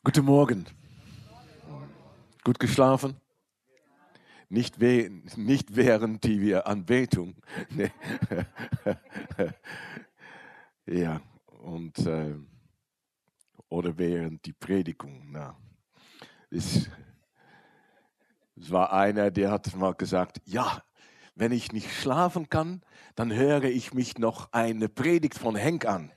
Guten Morgen. Gut geschlafen? Nicht während die Anbetung. Nee. Ja, und oder während die Predigung. Na, es war einer, der hat mal gesagt, ja, wenn ich nicht schlafen kann, dann höre ich mich noch eine Predigt von Henk an.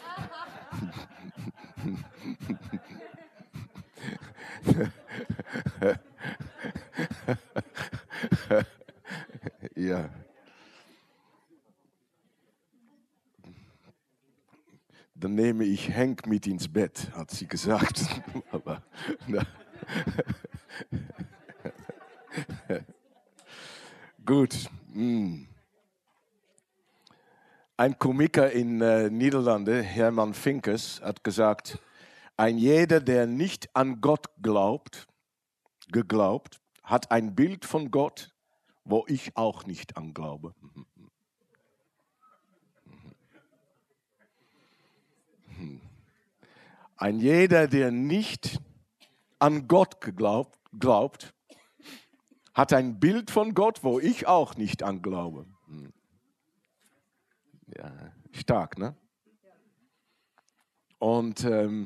Ja. Dann nehme ich Henk mit ins Bett, hat sie gesagt. Aber, na. Gut. Ein Komiker in Niederlande, Herman Vinkers, hat gesagt, ein jeder, der nicht an Gott geglaubt, hat ein Bild von Gott, wo ich auch nicht an glaube. Ein jeder, der nicht an Gott glaubt, hat ein Bild von Gott, wo ich auch nicht an glaube. Ja, stark, ne? Und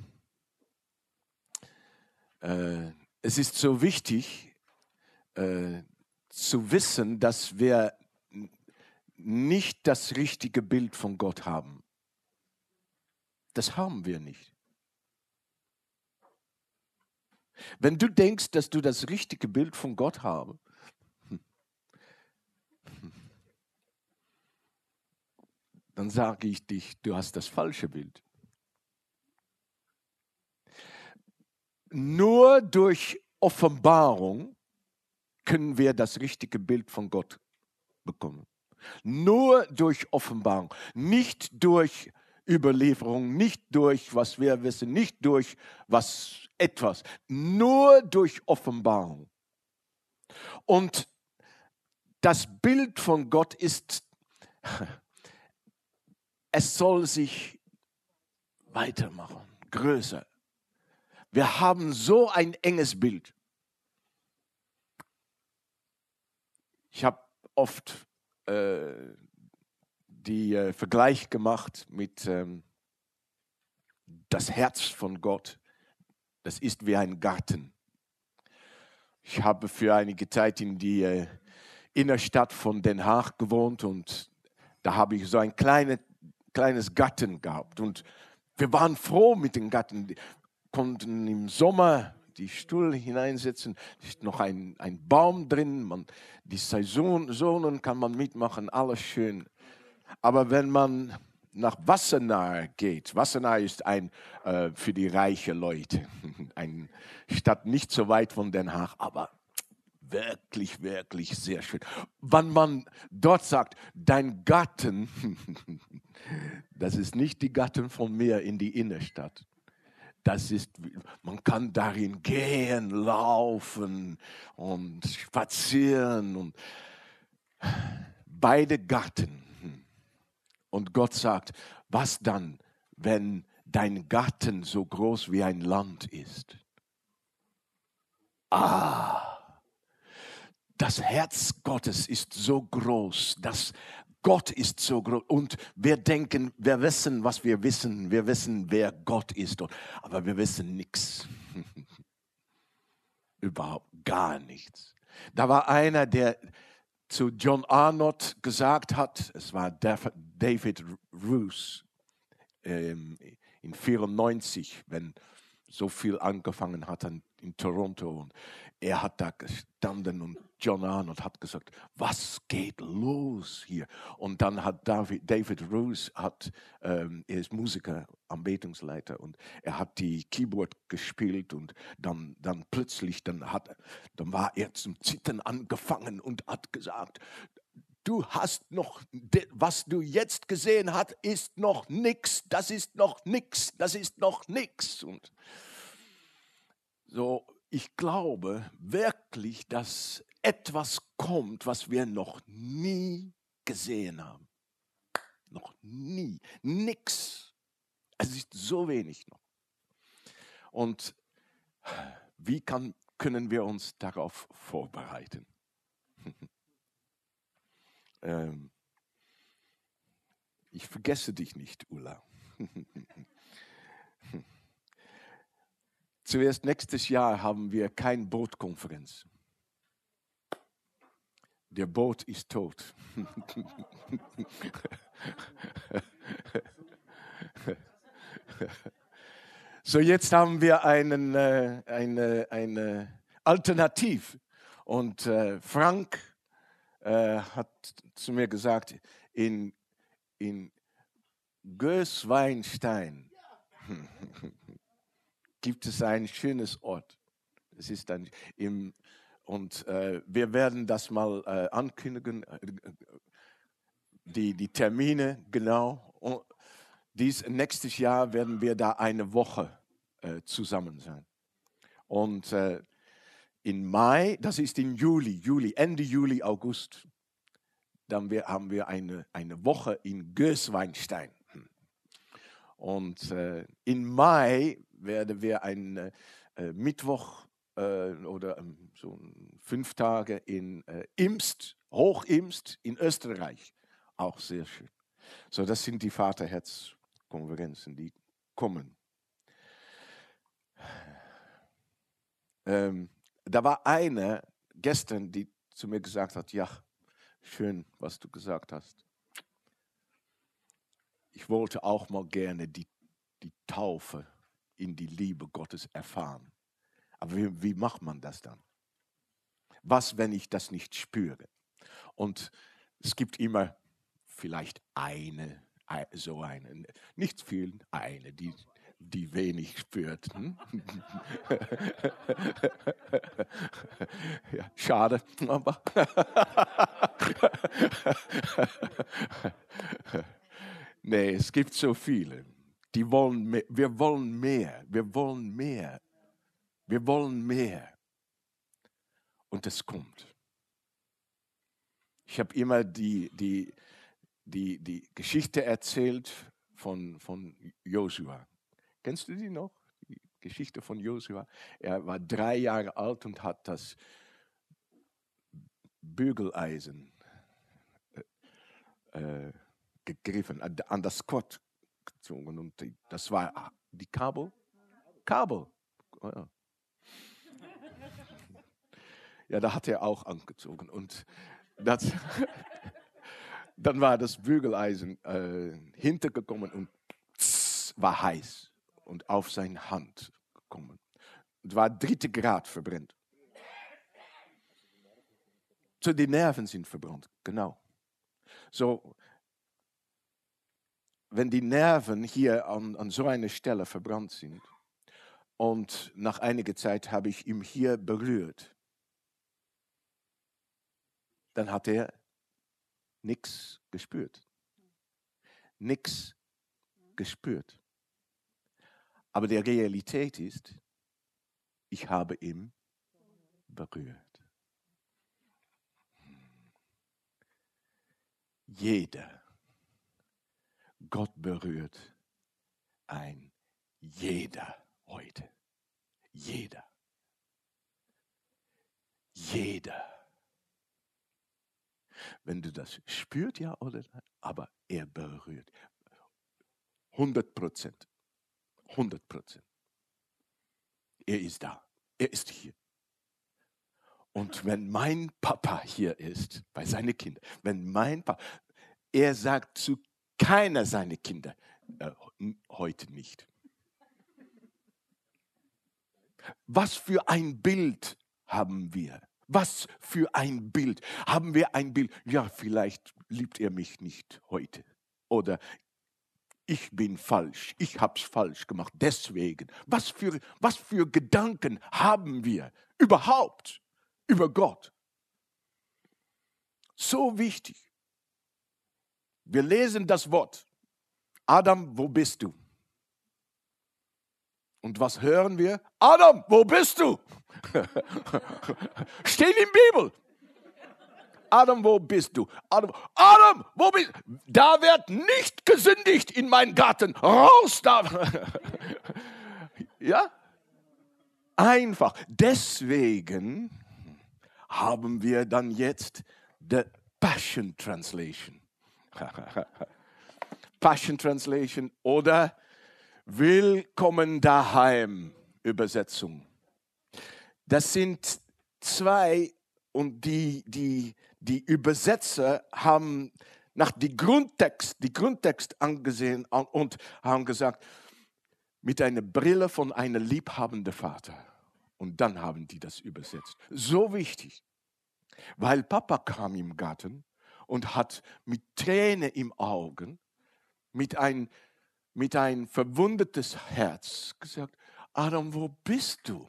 es ist so wichtig zu wissen, dass wir nicht das richtige Bild von Gott haben. Das haben wir nicht. Wenn du denkst, dass du das richtige Bild von Gott hast, dann sage ich dich, du hast das falsche Bild. Nur durch Offenbarung können wir das richtige Bild von Gott bekommen. Nur durch Offenbarung, nicht durch Überlieferung, nicht durch was wir wissen, nicht durch was etwas, nur durch Offenbarung. Und das Bild von Gott ist, es soll sich weitermachen, größer. Wir haben so ein enges Bild. Ich habe oft die Vergleich gemacht mit das Herz von Gott. Das ist wie ein Garten. Ich habe für einige Zeit in die Innenstadt von Den Haag gewohnt und da habe ich so ein kleines Garten gehabt. Und wir waren froh mit dem Garten. Wir konnten im Sommer die Stuhl hineinsetzen. Es ist noch ein Baum drin. Die Saisonen kann man mitmachen, alles schön. Aber wenn man nach Wassenaar geht, Wassenaar ist für die reichen Leute, eine Stadt nicht so weit von Den Haag, aber wirklich, wirklich sehr schön. Wenn man dort sagt, dein Garten, das ist nicht die Garten von mir in die Innenstadt. Man kann darin gehen, laufen und spazieren und beide Garten. Und Gott sagt, was dann, wenn dein Garten so groß wie ein Land ist? Das Herz Gottes ist so groß, Gott ist so groß und wir denken, wir wissen, was wir wissen, wer Gott ist, aber wir wissen nichts. Überhaupt gar nichts. Da war einer, der zu John Arnott gesagt hat, es war David Roos in 1994, wenn so viel angefangen hat in Toronto. Und er hat da gestanden und John Arnott hat gesagt, was geht los hier? Und dann hat David Roos, er ist Musiker, Anbetungsleiter und er hat die Keyboard gespielt und dann plötzlich, dann war er zum Zittern angefangen und hat gesagt, du hast noch, was du jetzt gesehen hast, ist noch nichts, das ist noch nichts, das ist noch nichts. Und so, ich glaube wirklich, dass etwas kommt, was wir noch nie gesehen haben. Noch nie. Nix. Es ist so wenig noch. Und Wie können wir uns darauf vorbereiten? Ich vergesse dich nicht, Ulla. Zuerst nächstes Jahr haben wir keine Bootkonferenz. Der Boot ist tot. So, jetzt haben wir eine Alternativ. Und Frank hat zu mir gesagt, in Gößweinstein gibt es ein schönes Ort. Es ist dann wir werden das mal ankündigen, die Termine genau. Und nächstes Jahr werden wir da eine Woche zusammen sein. Und im Mai, das ist in Juli, Ende Juli, August, dann haben wir eine Woche in Gößweinstein. Und im Mai werden wir einen Mittwoch oder so 5 Tage in Imst, Hochimst in Österreich. Auch sehr schön. So, das sind die Vaterherz-Konferenzen, die kommen. Da war eine gestern, die zu mir gesagt hat, ja, schön, was du gesagt hast. Ich wollte auch mal gerne die Taufe in die Liebe Gottes erfahren. Aber wie macht man das dann? Was, wenn ich das nicht spüre? Und es gibt immer vielleicht nicht viel, die wenig spürt. Ja, schade, aber nee, es gibt so viele, die wollen mehr. Wir wollen mehr. Und es kommt. Ich habe immer die Geschichte erzählt von Josua. Kennst du die noch? Die Geschichte von Josua. Er war 3 Jahre alt und hat das Bügeleisen gegriffen, an das Kott gezogen. Und das war die Kabel. Oh ja. Ja, da hat er auch angezogen. Und dann war das Bügeleisen hintergekommen und war heiß und auf seine Hand gekommen. Und war 3. Grad verbrennt. So, die Nerven sind verbrannt, genau. So, wenn die Nerven hier an so einer Stelle verbrannt sind und nach einiger Zeit habe ich ihn hier berührt, dann hat er nichts gespürt. Nichts gespürt. Aber die Realität ist, ich habe ihn berührt. Gott berührt jeder heute. Jeder. Wenn du das spürst, ja oder nein, aber er berührt. 100%. 100%. Er ist da. Er ist hier. Und wenn mein Papa hier ist, bei seinen Kindern, er sagt zu keiner seiner Kinder, heute nicht. Was für ein Bild haben wir? Was für ein Bild? Haben wir ein Bild? Ja, vielleicht liebt er mich nicht heute. Oder ich bin falsch. Ich habe es falsch gemacht. Deswegen. Was für Gedanken haben wir überhaupt über Gott? So wichtig. Wir lesen das Wort. Adam, wo bist du? Und was hören wir? Adam, wo bist du? Steht in der Bibel. Adam, wo bist du? Adam, wo bist du? Da wird nicht gesündigt in meinen Garten. Raus da. Ja? einfach. Deswegen haben wir dann jetzt die Passion Translation. Passion Translation oder Willkommen daheim Übersetzung. Das sind zwei und die Übersetzer haben nach die Grundtext angesehen und haben gesagt, mit einer Brille von einem liebhabenden Vater. Und dann haben die das übersetzt. So wichtig, weil Papa kam im Garten und hat mit Tränen im Augen, mit ein verwundetes Herz gesagt, Adam, wo bist du?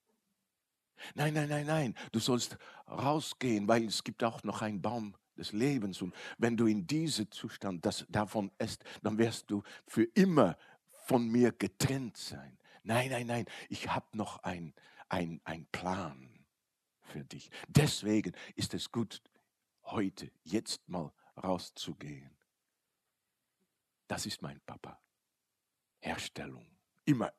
Nein, du sollst rausgehen, weil es gibt auch noch einen Baum des Lebens. Und wenn du in diesem Zustand davon isst, dann wirst du für immer von mir getrennt sein. Nein, ich habe noch einen Plan für dich. Deswegen ist es gut, heute, jetzt mal rauszugehen. Das ist mein Papa. Herstellung. Immer.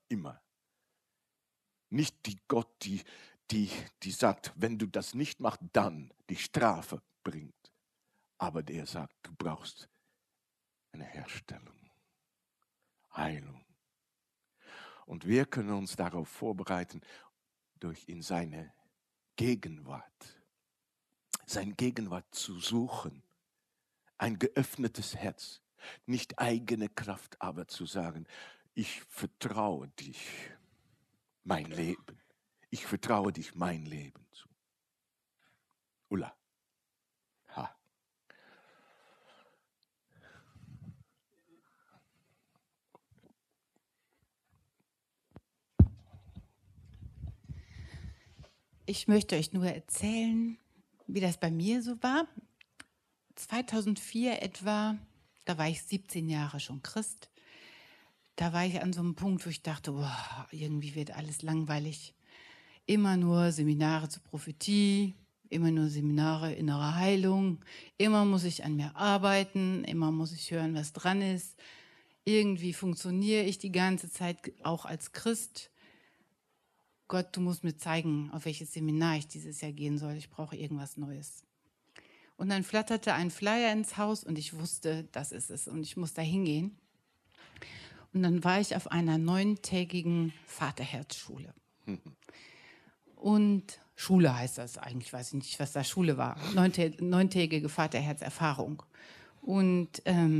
Nicht die Gott, die sagt, wenn du das nicht machst, dann die Strafe bringt. Aber der sagt, du brauchst eine Herstellung, Heilung. Und wir können uns darauf vorbereiten, durch in seine Gegenwart zu suchen. Ein geöffnetes Herz. Nicht eigene Kraft, aber zu sagen, ich vertraue dich mein Leben. Ich vertraue dich mein Leben zu. Ulla. Ha. Ich möchte euch nur erzählen, wie das bei mir so war. 2004 etwa, da war ich 17 Jahre schon Christ. Da war ich an so einem Punkt, wo ich dachte, boah, irgendwie wird alles langweilig. Immer nur Seminare zur Prophetie, immer nur Seminare innere Heilung. Immer muss ich an mir arbeiten, immer muss ich hören, was dran ist. Irgendwie funktioniere ich die ganze Zeit auch als Christ. Gott, du musst mir zeigen, auf welches Seminar ich dieses Jahr gehen soll. Ich brauche irgendwas Neues. Und dann flatterte ein Flyer ins Haus und ich wusste, das ist es und ich muss da hingehen. Und dann war ich auf einer 9-tägigen Vaterherzschule. Und Schule heißt das eigentlich, weiß ich nicht, was da Schule war. 9-tägige Vaterherzerfahrung. Und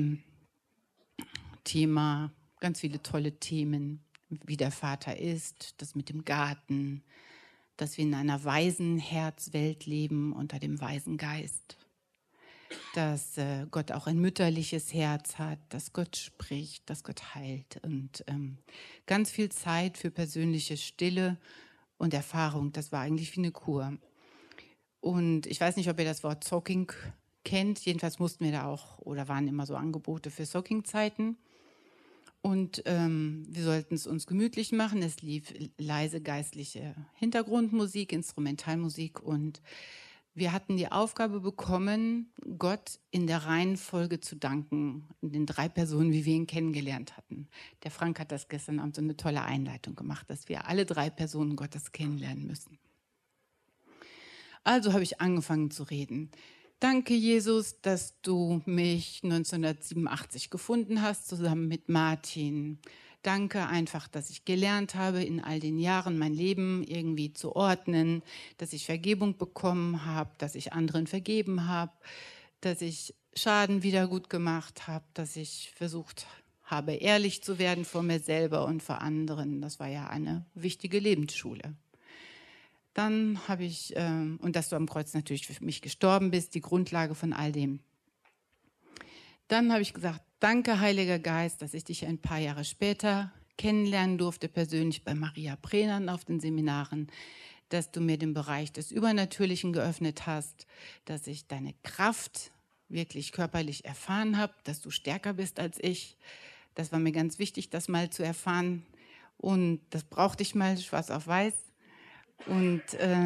Thema, ganz viele tolle Themen, wie der Vater ist, das mit dem Garten, dass wir in einer Waisenherzwelt leben unter dem Waisengeist. Dass Gott auch ein mütterliches Herz hat, dass Gott spricht, dass Gott heilt und ganz viel Zeit für persönliche Stille und Erfahrung. Das war eigentlich wie eine Kur. Und ich weiß nicht, ob ihr das Wort Soaking kennt. Jedenfalls mussten wir da auch, oder waren immer so Angebote für Soaking-Zeiten. Und wir sollten es uns gemütlich machen. Es lief leise geistliche Hintergrundmusik, Instrumentalmusik und wir hatten die Aufgabe bekommen, Gott in der Reihenfolge zu danken, in den 3 Personen, wie wir ihn kennengelernt hatten. Der Frank hat das gestern Abend so eine tolle Einleitung gemacht, dass wir alle 3 Personen Gottes kennenlernen müssen. Also habe ich angefangen zu reden. Danke, Jesus, dass du mich 1987 gefunden hast, zusammen mit Martin. Danke einfach, dass ich gelernt habe, in all den Jahren mein Leben irgendwie zu ordnen, dass ich Vergebung bekommen habe, dass ich anderen vergeben habe, dass ich Schaden wieder gut gemacht habe, dass ich versucht habe, ehrlich zu werden vor mir selber und vor anderen. Das war ja eine wichtige Lebensschule. Dann habe ich, und dass du am Kreuz natürlich für mich gestorben bist, die Grundlage von all dem. Dann habe ich gesagt, danke, Heiliger Geist, dass ich dich ein paar Jahre später kennenlernen durfte, persönlich bei Maria Brennan auf den Seminaren, dass du mir den Bereich des Übernatürlichen geöffnet hast, dass ich deine Kraft wirklich körperlich erfahren habe, dass du stärker bist als ich. Das war mir ganz wichtig, das mal zu erfahren. Und das brauchte ich mal schwarz auf weiß. Und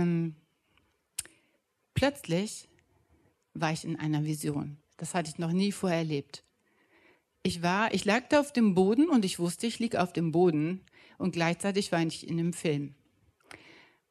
plötzlich war ich in einer Vision. Das hatte ich noch nie vorher erlebt. Ich lag da auf dem Boden und ich wusste, ich liege auf dem Boden und gleichzeitig war ich in einem Film.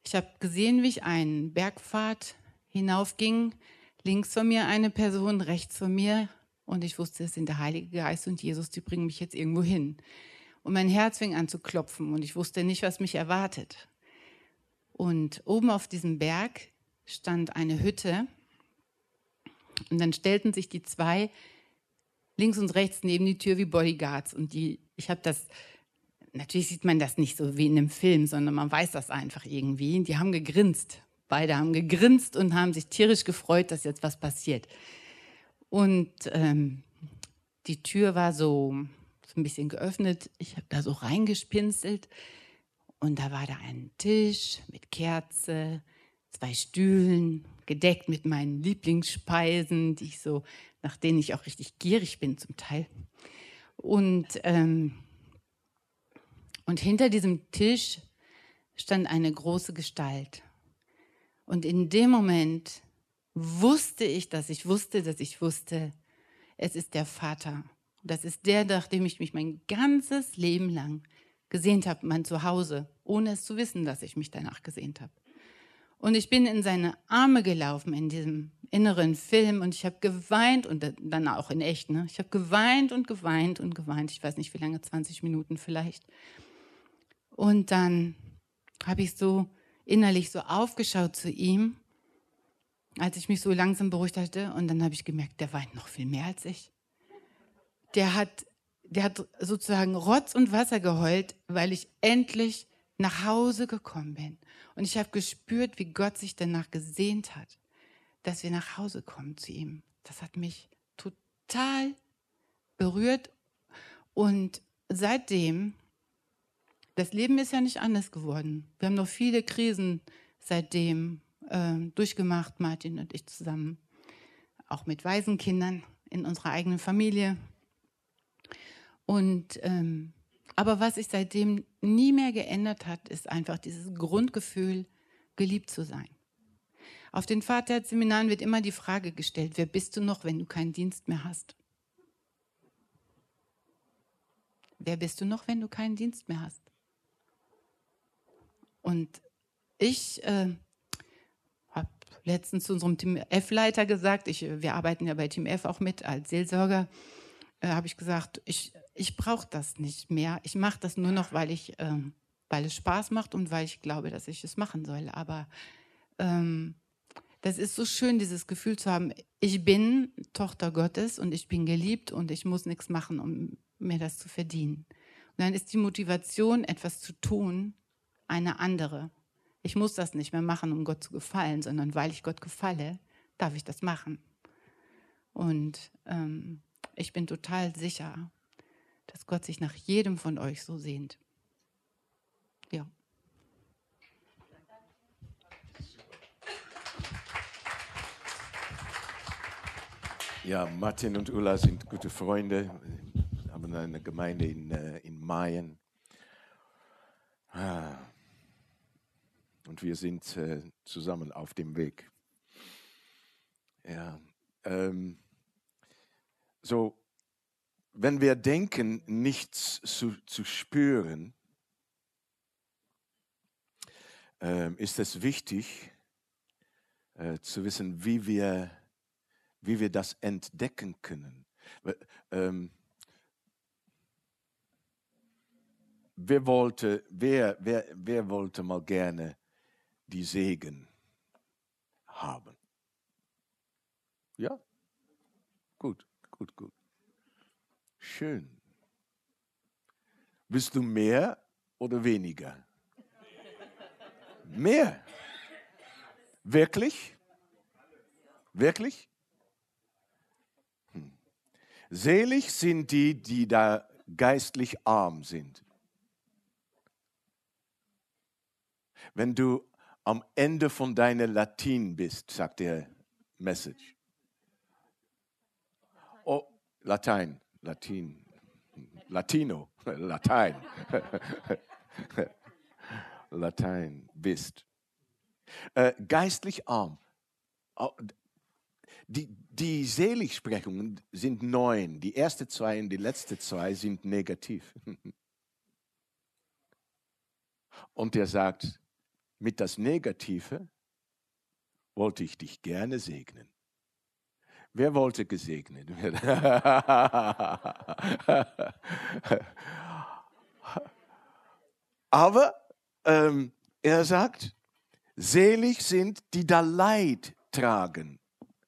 Ich habe gesehen, wie ich einen Bergpfad hinaufging. Links von mir eine Person, rechts von mir. Und ich wusste, es sind der Heilige Geist und Jesus, die bringen mich jetzt irgendwo hin. Und mein Herz fing an zu klopfen und ich wusste nicht, was mich erwartet. Und oben auf diesem Berg stand eine Hütte. Und dann stellten sich die zwei links und rechts neben die Tür wie Bodyguards. Und natürlich sieht man das nicht so wie in einem Film, sondern man weiß das einfach irgendwie. Die haben gegrinst. Beide haben gegrinst und haben sich tierisch gefreut, dass jetzt was passiert. Und die Tür war so ein bisschen geöffnet. Ich habe da so reingespinselt. Und da war da ein Tisch mit Kerze, 2 Stühlen, gedeckt mit meinen Lieblingsspeisen, nach denen ich auch richtig gierig bin zum Teil. Und hinter diesem Tisch stand eine große Gestalt. Und in dem Moment wusste ich, dass ich wusste, es ist der Vater. Das ist der, nach dem ich mich mein ganzes Leben lang gesehnt habe, mein Zuhause, ohne es zu wissen, dass ich mich danach gesehnt habe. Und ich bin in seine Arme gelaufen in diesem inneren Film und ich habe geweint und dann auch in echt. Ne? Ich habe geweint und geweint und geweint. Ich weiß nicht, wie lange, 20 Minuten vielleicht. Und dann habe ich so innerlich so aufgeschaut zu ihm, als ich mich so langsam beruhigt hatte. Und dann habe ich gemerkt, der weint noch viel mehr als ich. Der hat sozusagen Rotz und Wasser geheult, weil ich endlich nach Hause gekommen bin. Und ich habe gespürt, wie Gott sich danach gesehnt hat, dass wir nach Hause kommen zu ihm. Das hat mich total berührt. Und seitdem, das Leben ist ja nicht anders geworden. Wir haben noch viele Krisen seitdem durchgemacht, Martin und ich zusammen. Auch mit Waisenkindern in unserer eigenen Familie. Und aber was sich seitdem nie mehr geändert hat, ist einfach dieses Grundgefühl, geliebt zu sein. Auf den Vaterseminaren wird immer die Frage gestellt, wer bist du noch, wenn du keinen Dienst mehr hast? Wer bist du noch, wenn du keinen Dienst mehr hast? Und ich habe letztens zu unserem Team F-Leiter gesagt, wir arbeiten ja bei Team F auch mit als Seelsorger, habe ich gesagt, ich brauche das nicht mehr. Ich mache das nur noch, weil es Spaß macht und weil ich glaube, dass ich es machen soll. Aber das ist so schön, dieses Gefühl zu haben, ich bin Tochter Gottes und ich bin geliebt und ich muss nichts machen, um mir das zu verdienen. Und dann ist die Motivation, etwas zu tun, eine andere. Ich muss das nicht mehr machen, um Gott zu gefallen, sondern weil ich Gott gefalle, darf ich das machen. Und ich bin total sicher, dass Gott sich nach jedem von euch so sehnt. Ja. Ja, Martin und Ulla sind gute Freunde, haben eine Gemeinde in Mayen. Und wir sind zusammen auf dem Weg. Ja, so, wenn wir denken, nichts zu spüren, ist es wichtig zu wissen, wie wir das entdecken können. Wer wollte mal gerne die Segen haben? Ja? Gut. Schön. Willst du mehr oder weniger? Mehr. Wirklich? Wirklich? Selig sind die da geistlich arm sind. Wenn du am Ende von deiner Latin bist, sagt der Message. Oh, Latein, Latino, Latein. Latein bist. Geistlich arm. Die Seligsprechungen sind 9. Die erste 2 und die letzte 2 sind negativ. Und er sagt, mit das Negative wollte ich dich gerne segnen. Wer wollte gesegnet werden? Aber er sagt, selig sind, die da Leid tragen.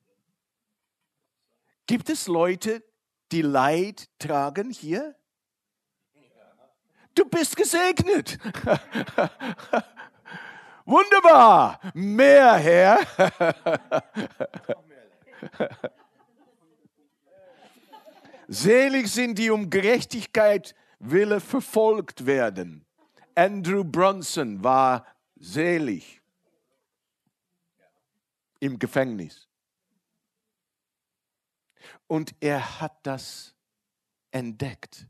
Gibt es Leute, die Leid tragen hier? Du bist gesegnet. Wunderbar. Mehr, Herr. Selig sind, die um Gerechtigkeit Wille verfolgt werden. Andrew Brunson war selig im Gefängnis. Und er hat das entdeckt.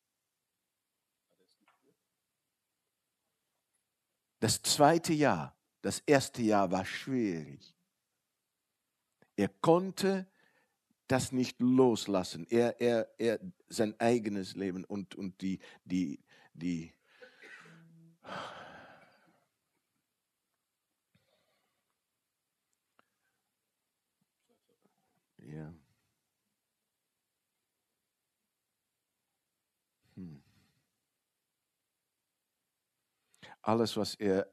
Das zweite Jahr, das erste Jahr war schwierig. Er konnte das nicht loslassen. Er sein eigenes Leben und die ja. Alles, was er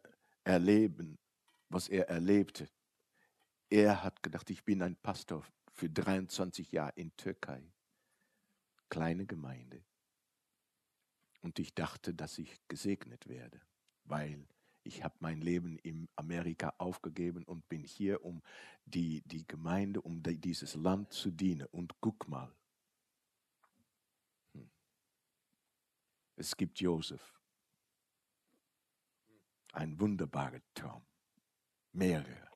erlebte, er hat gedacht, ich bin ein Pastor für 23 Jahre in Türkei. Kleine Gemeinde. Und ich dachte, dass ich gesegnet werde, weil ich habe mein Leben in Amerika aufgegeben und bin hier, um die Gemeinde, um dieses Land zu dienen. Und guck mal, es gibt Josef. Ein wunderbarer Traum. Mehrere.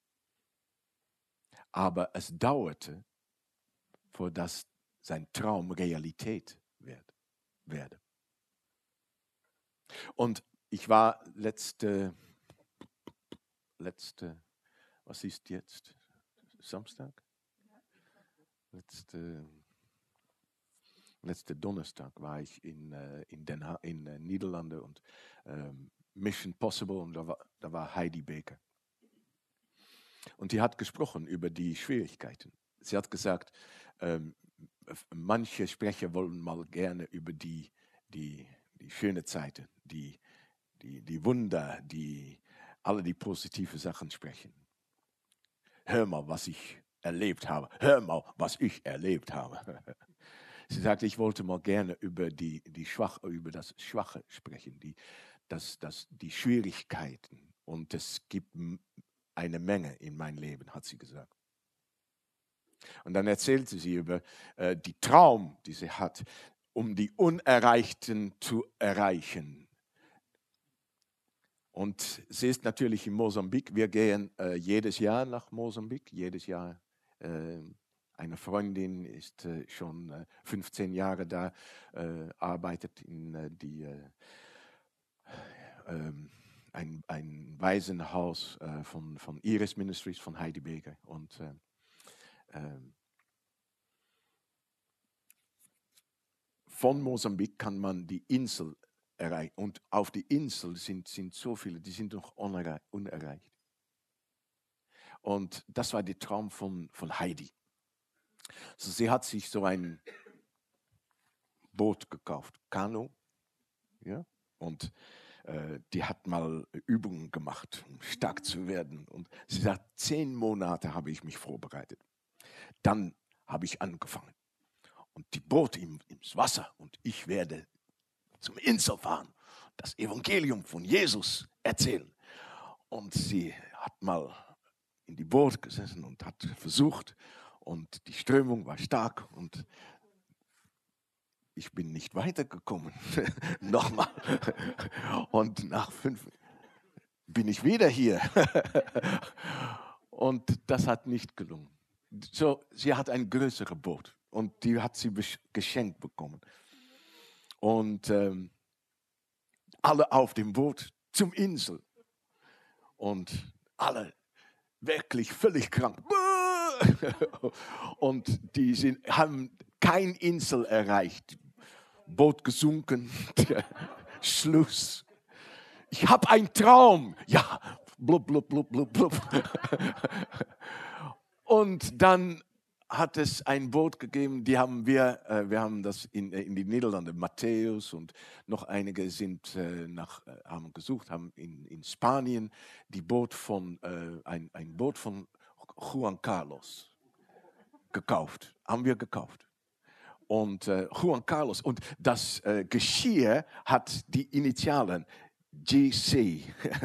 Aber es dauerte, vor dass sein Traum Realität werde. Und ich war letzte, was ist jetzt? Samstag? Letzte Donnerstag war ich in Niederlanden und Mission Possible und da war Heidi Baker. Und die hat gesprochen über die Schwierigkeiten. Sie hat gesagt, manche Sprecher wollen mal gerne über die schöne Zeiten, die Wunder, alle die positive Sachen sprechen. Hör mal, was ich erlebt habe. Hör mal, was ich erlebt habe. Sie sagte, ich wollte mal gerne über über das Schwache sprechen, die Schwierigkeiten. Und es gibt eine Menge in meinem Leben, hat sie gesagt. Und dann erzählte sie über die Traum, die sie hat, um die Unerreichten zu erreichen. Und sie ist natürlich in Mosambik. Wir gehen jedes Jahr nach Mosambik. Jedes Jahr. Eine Freundin ist schon 15 Jahre da, arbeitet in ein Waisenhaus von Iris Ministries, von Heidi Baker. Und von Mosambik kann man die Insel erreichen. Und auf die Insel sind so viele, die sind noch unerreicht. Und das war der Traum von Heidi. Also sie hat sich so ein Boot gekauft, Kanu, ja, und die hat mal Übungen gemacht, um stark zu werden. Und sie sagt, 10 Monate habe ich mich vorbereitet. Dann habe ich angefangen. Und die Boot ins Wasser und ich werde zum Insel fahren, das Evangelium von Jesus erzählen. Und sie hat mal in die Boot gesessen und hat versucht und die Strömung war stark und ich bin nicht weitergekommen. Nochmal. Und nach 5 bin ich wieder hier. Und das hat nicht gelungen. So, sie hat ein größeres Boot und die hat sie geschenkt bekommen. Und alle auf dem Boot zum Insel. Und alle wirklich völlig krank. Und die haben kein Insel erreicht. Boot gesunken. Schluss. Ich habe einen Traum. Ja, blub, blub, blub, blub, blub. Und dann hat es ein Boot gegeben, wir haben das in die Niederlande, Matthäus und noch einige sind haben gesucht, haben in Spanien ein Boot von Juan Carlos gekauft, haben wir gekauft. Und Juan Carlos, und das Geschirr hat die Initialen GC.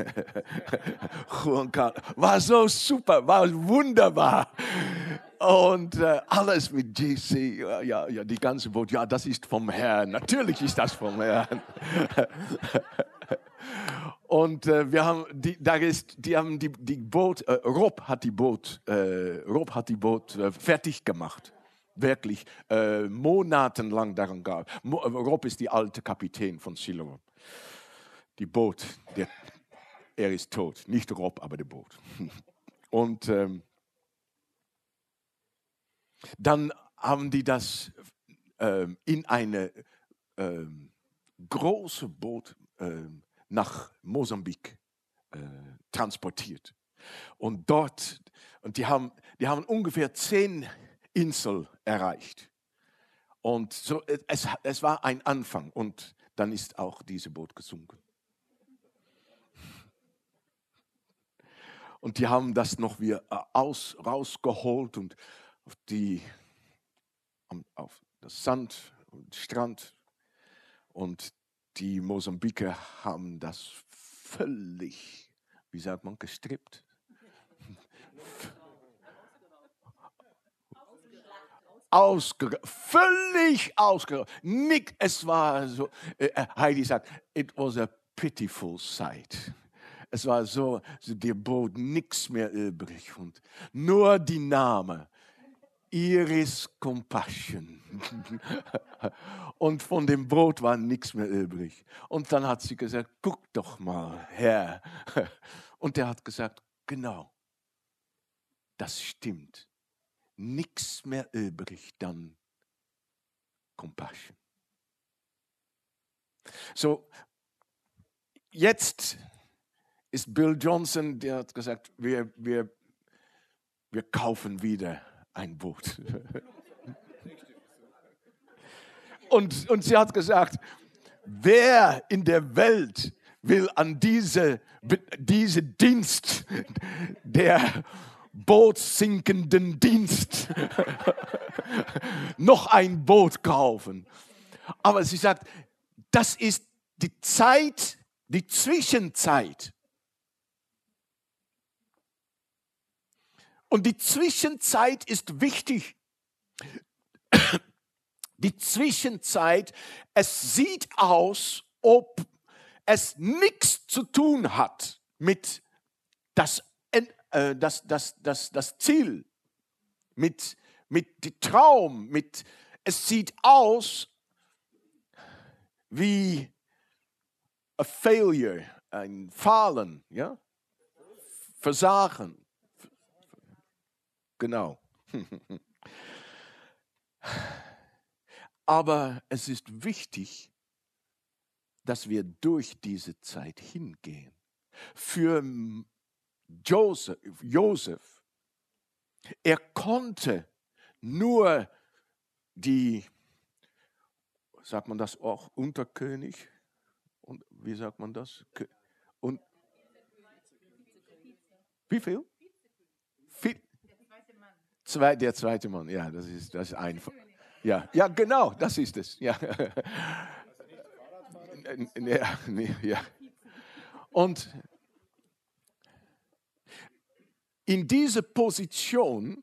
Juan Carlos. War so super, war wunderbar. Und alles mit GC, ja, die ganze Boot, ja, das ist vom Herrn. Natürlich ist das vom Herrn. Und wir haben Rob hat die Boot fertig gemacht. Wirklich monatelang daran gearbeitet. Rob ist die alte Kapitän von Siloam. Die Boot, er ist tot. Nicht Rob, aber der Boot. Und dann haben die das in eine große Boot nach Mosambik transportiert. Und die haben ungefähr 10 Inseln erreicht. Und so, es war ein Anfang und dann ist auch dieses Boot gesunken. Und die haben das noch wieder rausgeholt und auf das Sand und Strand. Und die Mosambiker haben das völlig, wie sagt man, gestrippt. Völlig ausgeraubt. Es war so, Heidi sagt, it was a pitiful sight. Es war so, der Boot, nichts mehr übrig und nur die Name. Iris Compassion. Und von dem Boot war nichts mehr übrig. Und dann hat sie gesagt, guck doch mal, Herr. Und er hat gesagt, genau, das stimmt. Nichts mehr übrig, dann Compassion. So, jetzt ist Bill Johnson, der hat gesagt, wir kaufen wieder ein Boot. Und sie hat gesagt, wer in der Welt will an diese Dienst, der bootssinkenden Dienst, noch ein Boot kaufen? Aber sie sagt, das ist die Zeit, die Zwischenzeit. Und die Zwischenzeit ist wichtig. Die Zwischenzeit, es sieht aus, ob es nichts zu tun hat mit das Ziel, mit dem Traum. Es sieht aus wie a failure, ein Fallen, ja? Versagen. Genau. Aber es ist wichtig, dass wir durch diese Zeit hingehen. Für Joseph, er konnte nur sagt man das auch, Unterkönig? Und wie sagt man das? Und wie viel? Der zweite Mann, ja, das ist einfach. Ja, genau, das ist es. Ja. Ja. Und in dieser Position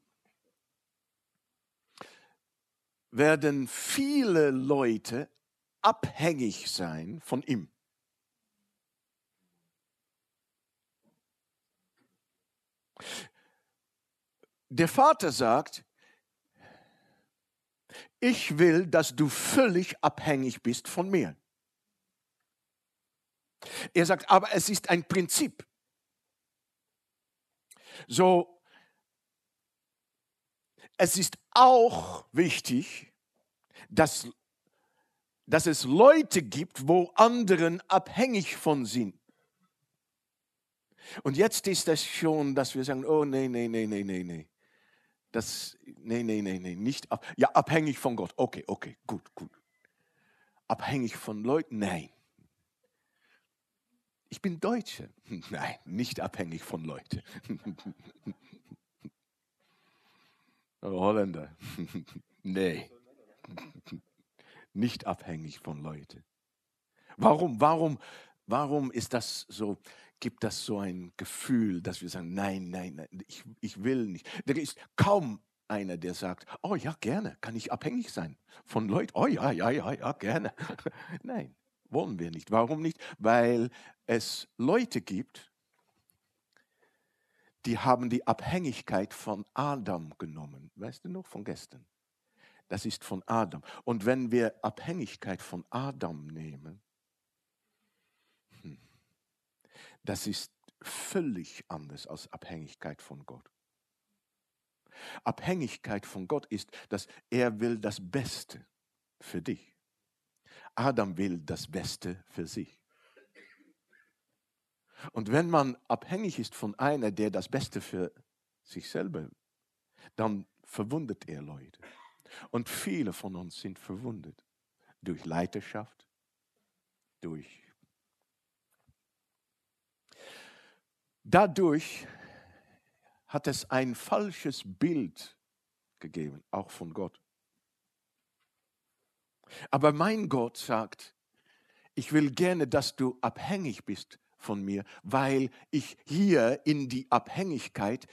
werden viele Leute abhängig sein von ihm. Der Vater sagt, ich will, dass du völlig abhängig bist von mir. Er sagt, aber es ist ein Prinzip. So, es ist auch wichtig, dass es Leute gibt, wo anderen abhängig von sind. Und jetzt ist das schon, dass wir sagen, oh nee. Nee, nicht ja, abhängig von Gott. Okay, gut. Abhängig von Leuten? Nein. Ich bin Deutsche. Nein, nicht abhängig von Leuten. Holländer. Nee. Nicht abhängig von Leuten. Warum ist das so, gibt das so ein Gefühl, dass wir sagen, nein, ich will nicht. Da ist kaum einer, der sagt, oh ja, gerne, kann ich abhängig sein von Leuten? Oh ja, gerne. Nein, wollen wir nicht. Warum nicht? Weil es Leute gibt, die haben die Abhängigkeit von Adam genommen. Weißt du noch, von gestern? Das ist von Adam. Und wenn wir Abhängigkeit von Adam nehmen, das ist völlig anders als Abhängigkeit von Gott. Abhängigkeit von Gott ist, dass er will das Beste für dich. Adam will das Beste für sich. Und wenn man abhängig ist von einer, der das Beste für sich selber, dann verwundet er Leute. Und viele von uns sind verwundet durch Leiterschaft, Dadurch hat es ein falsches Bild gegeben, auch von Gott. Aber mein Gott sagt, ich will gerne, dass du abhängig bist von mir, weil ich hier in die Abhängigkeit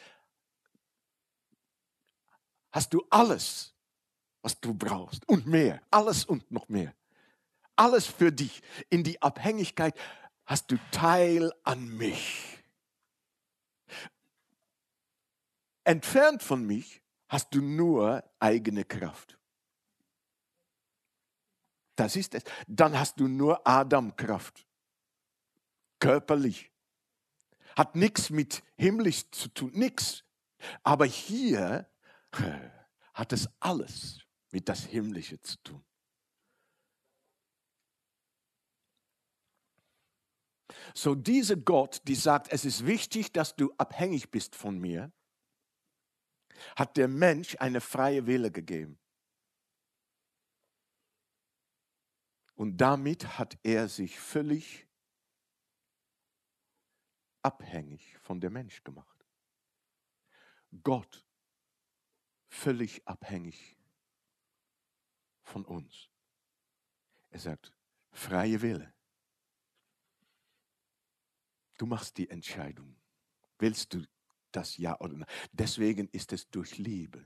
hast du alles, was du brauchst und mehr, alles und noch mehr. Alles für dich. In die Abhängigkeit hast du Teil an mich. Entfernt von mich hast du nur eigene Kraft. Das ist es. Dann hast du nur Adam-Kraft. Körperlich. Hat nichts mit himmlisch zu tun, nichts. Aber hier hat es alles mit das Himmlische zu tun. So dieser Gott, die sagt, es ist wichtig, dass du abhängig bist von mir, hat der Mensch eine freie Wille gegeben. Und damit hat er sich völlig abhängig von der Mensch gemacht. Gott völlig abhängig von uns. Er sagt, freie Wille. Du machst die Entscheidung. Willst du das ja oder nein? Deswegen ist es durch Liebe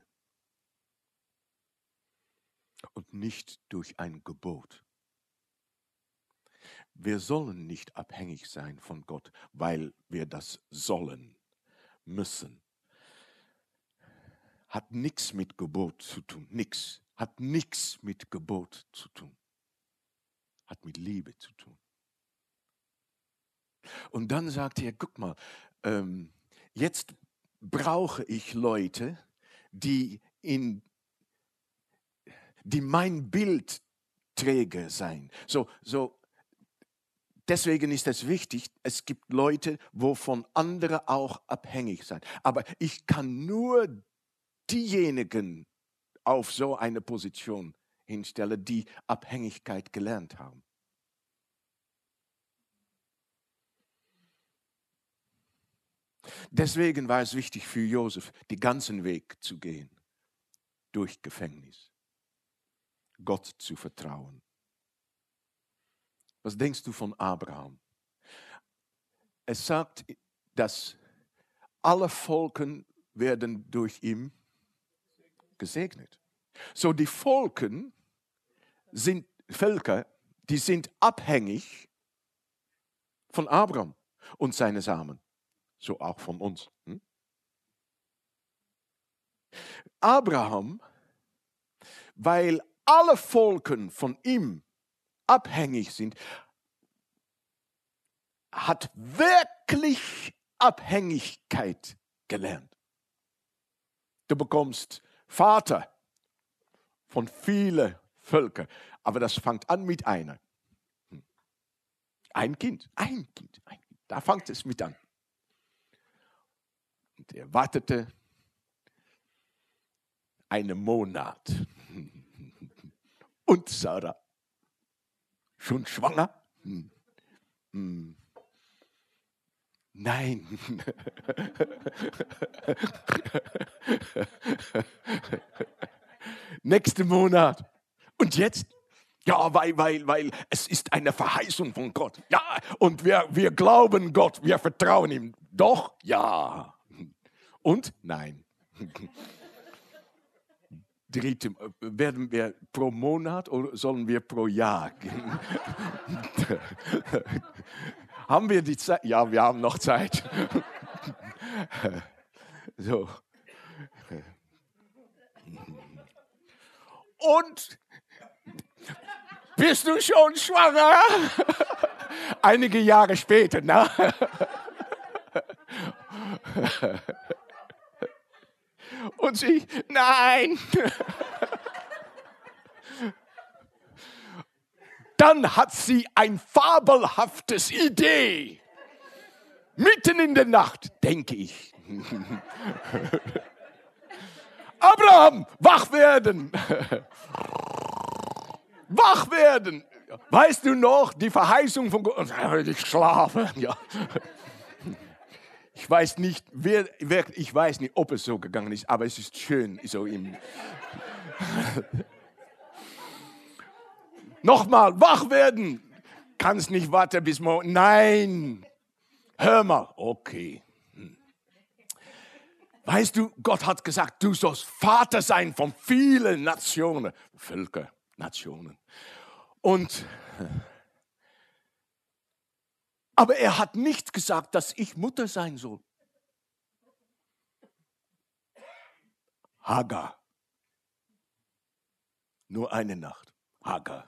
und nicht durch ein Gebot. Wir sollen nicht abhängig sein von Gott, weil wir das sollen, müssen. Hat nichts mit Gebot zu tun, nichts. Hat nichts mit Gebot zu tun. Hat mit Liebe zu tun. Und dann sagt er, guck mal, jetzt brauche ich Leute, die mein Bildträger sein. Deswegen ist es wichtig, es gibt Leute, wovon andere auch abhängig sind. Aber ich kann nur diejenigen auf so eine Position hinstellen, die Abhängigkeit gelernt haben. Deswegen war es wichtig für Josef, den ganzen Weg zu gehen, durch Gefängnis, Gott zu vertrauen. Was denkst du von Abraham? Es sagt, dass alle Volken werden durch ihn gesegnet. So die Völker, die sind abhängig von Abraham und seinen Samen. So auch von uns. Abraham, weil alle Völker von ihm abhängig sind, hat wirklich Abhängigkeit gelernt. Du bekommst Vater von vielen Völkern, aber das fängt an mit einer. Ein Kind. Da fängt es mit an. Und er wartete einen Monat. Und Sarah, schon schwanger? Nein. Nächsten Monat. Und jetzt? Ja, weil es ist eine Verheißung von Gott. Ja, und wir glauben Gott, wir vertrauen ihm. Doch, ja. Und? Nein. Dritte, werden wir pro Monat oder sollen wir pro Jahr gehen? Haben wir die Zeit? Ja, wir haben noch Zeit. So. Und bist du schon schwanger? Einige Jahre später, ne? Und sie, nein. Dann hat sie ein fabelhaftes Idee. Mitten in der Nacht, denke ich. Abraham, wach werden. Wach werden. Weißt du noch, die Verheißung von Gott? Ich schlafe. Ja. Ich weiß nicht, ich weiß nicht, ob es so gegangen ist, aber es ist schön, so im. Nochmal, wach werden. Kannst nicht warten bis morgen. Nein. Hör mal. Okay. Weißt du, Gott hat gesagt, du sollst Vater sein von vielen Nationen. Völker, Nationen. Aber er hat nicht gesagt, dass ich Mutter sein soll. Hagar. Nur eine Nacht. Hagar.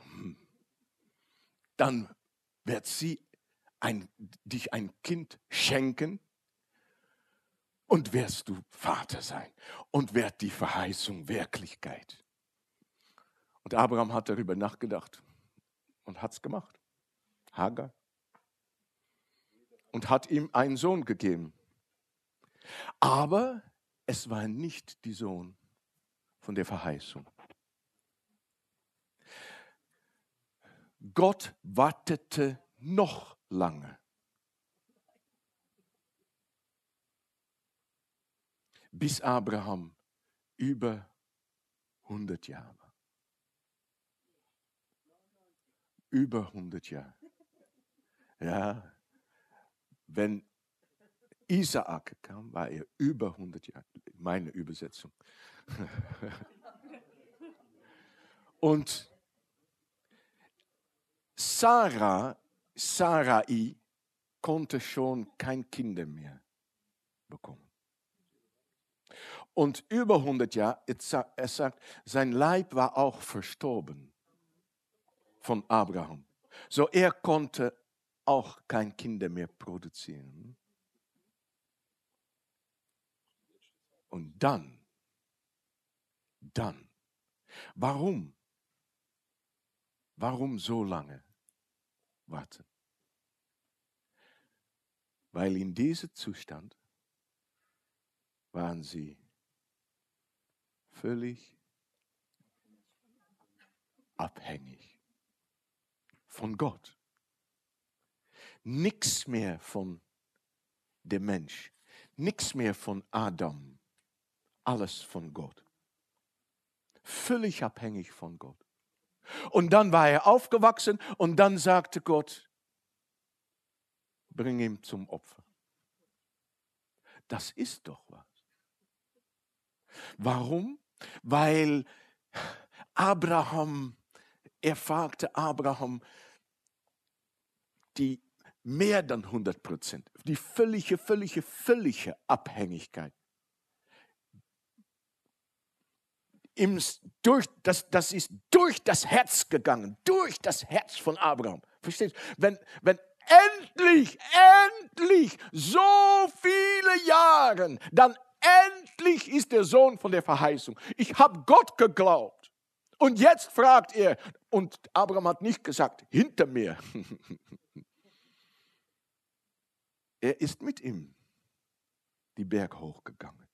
Dann wird sie dich ein Kind schenken und wirst du Vater sein und wird die Verheißung Wirklichkeit. Und Abraham hat darüber nachgedacht und hat es gemacht. Hagar. Und hat ihm einen Sohn gegeben. Aber es war nicht der Sohn von der Verheißung. Gott wartete noch lange. Bis Abraham über 100 Jahre war. Über 100 Jahre. Ja. Wenn Isaak kam, war er über 100 Jahre. Meine Übersetzung. Und Sarai konnte schon kein Kinder mehr bekommen. Und über 100 Jahre, er sagt, sein Leib war auch verstorben von Abraham. So er konnte auch kein Kinder mehr produzieren. Und dann, warum so lange warten? Weil in diesem Zustand waren sie völlig abhängig von Gott. Nichts mehr von dem Mensch, nichts mehr von Adam, alles von Gott. Völlig abhängig von Gott. Und dann war er aufgewachsen und dann sagte Gott, bring ihn zum Opfer. Das ist doch was. Warum? Weil er fragte Abraham, die mehr dann 100%, die völlige Abhängigkeit. Das ist durch das Herz gegangen, durch das Herz von Abraham. Verstehst du? Wenn endlich, so viele Jahre, dann endlich ist der Sohn von der Verheißung. Ich habe Gott geglaubt. Und jetzt fragt er, und Abraham hat nicht gesagt, hinter mir. Er ist mit ihm. die Berg hochgegangen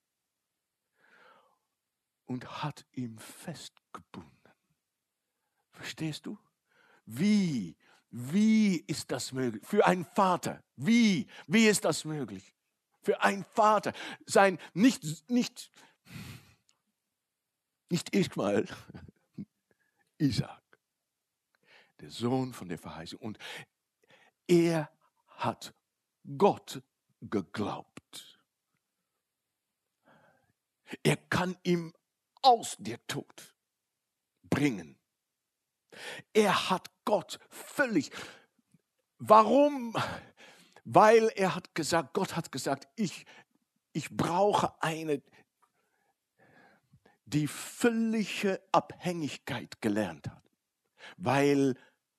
und hat ihn festgebunden. Verstehst du? Wie ist das möglich? Für einen Vater. Wie ist das möglich? Für einen Vater. Nicht Ismael, Isaac, der Sohn von der Verheißung. Und er hat Gott geglaubt. Er kann ihn aus der Tod bringen. Er hat Gott völlig. Warum? Weil Gott hat gesagt, ich brauche eine, die völlige Abhängigkeit gelernt hat. Weil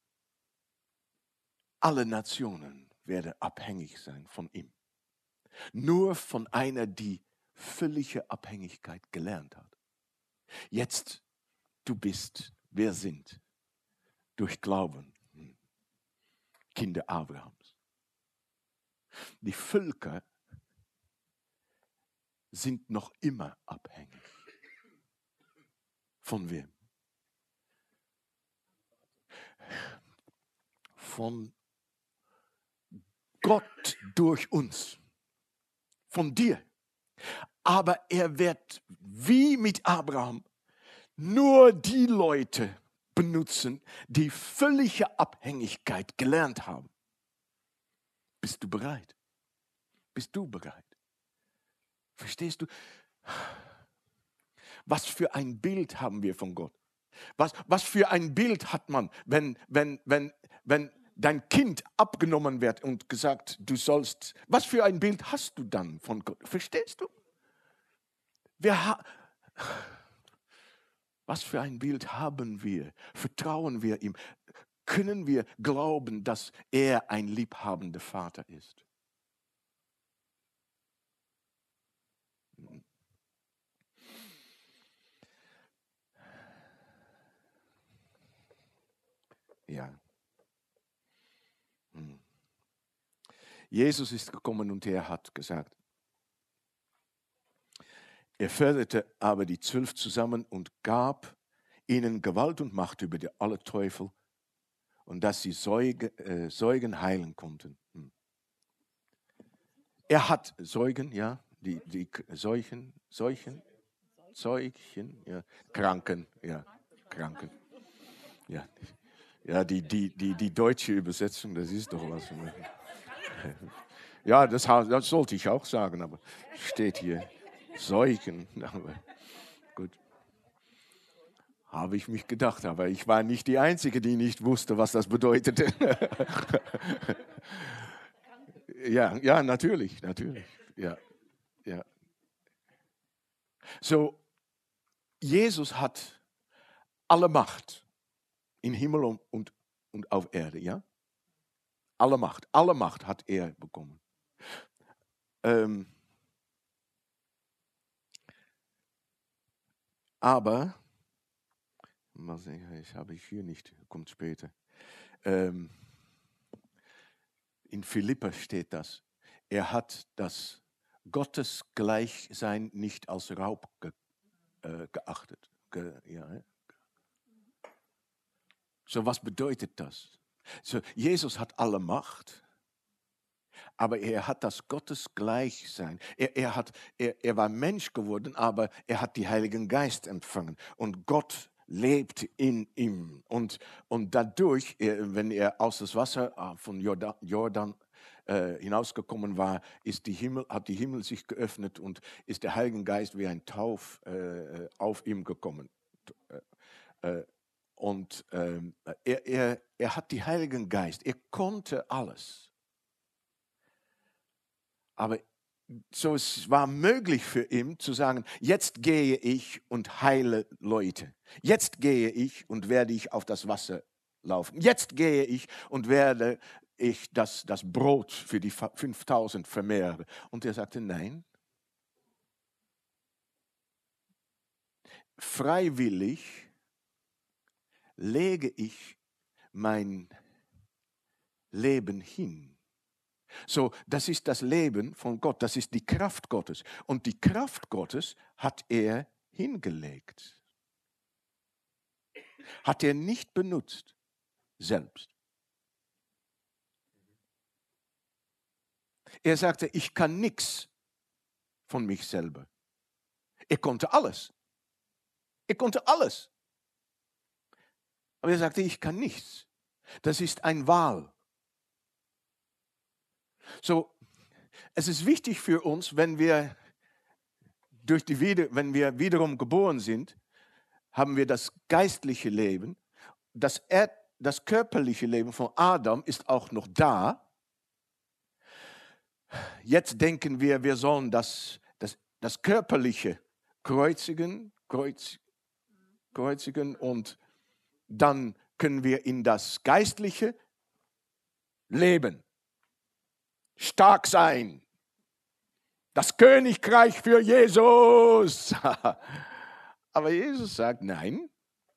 alle Nationen werden abhängig sein von ihm. Nur von einer, die völlige Abhängigkeit gelernt hat. Jetzt, wir sind durch Glauben Kinder Abrahams. Die Völker sind noch immer abhängig. Von wem? Von Gott durch uns. Von dir. Aber er wird wie mit Abraham nur die Leute benutzen, die völlige Abhängigkeit gelernt haben. Bist du bereit? Bist du bereit? Verstehst du? Was für ein Bild haben wir von Gott? Was für ein Bild hat man, wenn dein Kind abgenommen wird und gesagt, du sollst, was für ein Bild hast du dann von Gott? Verstehst du? Was für ein Bild haben wir? Vertrauen wir ihm? Können wir glauben, dass er ein liebhabender Vater ist? Ja. Jesus ist gekommen und er hat gesagt, er förderte aber die 12 zusammen und gab ihnen Gewalt und Macht über alle Teufel und dass sie Säugen heilen konnten. Er hat Säugen, ja, die Seuchen, ja, Kranken, ja, Kranken. Ja, ja die deutsche Übersetzung, das ist doch was. Ja, das sollte ich auch sagen, aber steht hier. Seuchen. Gut. Habe ich mich gedacht, aber ich war nicht die Einzige, die nicht wusste, was das bedeutete. Ja, natürlich. Ja. So, Jesus hat alle Macht in Himmel und auf Erde, ja? Alle Macht hat er bekommen. Aber, mal sehen, ich habe hier nicht, kommt später. In Philipper steht das. Er hat das Gottesgleichsein nicht als Raub geachtet. So, was bedeutet das? So, Jesus hat alle Macht. Aber er hat das Gottesgleichsein. Er war Mensch geworden, aber er hat den Heiligen Geist empfangen. Und Gott lebt in ihm. Und dadurch, wenn er aus dem Wasser von Jordan hinausgekommen war, hat die Himmel sich geöffnet und ist der Heilige Geist wie ein Tauf auf ihm gekommen. Und er hat den Heiligen Geist. Er konnte alles. Aber so es war möglich für ihn zu sagen, jetzt gehe ich und heile Leute. Jetzt gehe ich und werde ich auf das Wasser laufen. Jetzt gehe ich und werde ich das Brot für die 5000 vermehren. Und er sagte, nein. Freiwillig lege ich mein Leben hin. So, das ist das Leben von Gott, das ist die Kraft Gottes. Und die Kraft Gottes hat er hingelegt. Hat er nicht benutzt, selbst. Er sagte, ich kann nichts von mich selber. Er konnte alles. Er konnte alles. Aber er sagte, ich kann nichts. Das ist eine Wahl. So, es ist wichtig für uns, wenn wir wiederum geboren sind, haben wir das geistliche Leben. Das körperliche Leben von Adam ist auch noch da. Jetzt denken wir sollen das Körperliche kreuzigen und dann können wir in das Geistliche leben. Stark sein. Das Königreich für Jesus. Aber Jesus sagt, nein,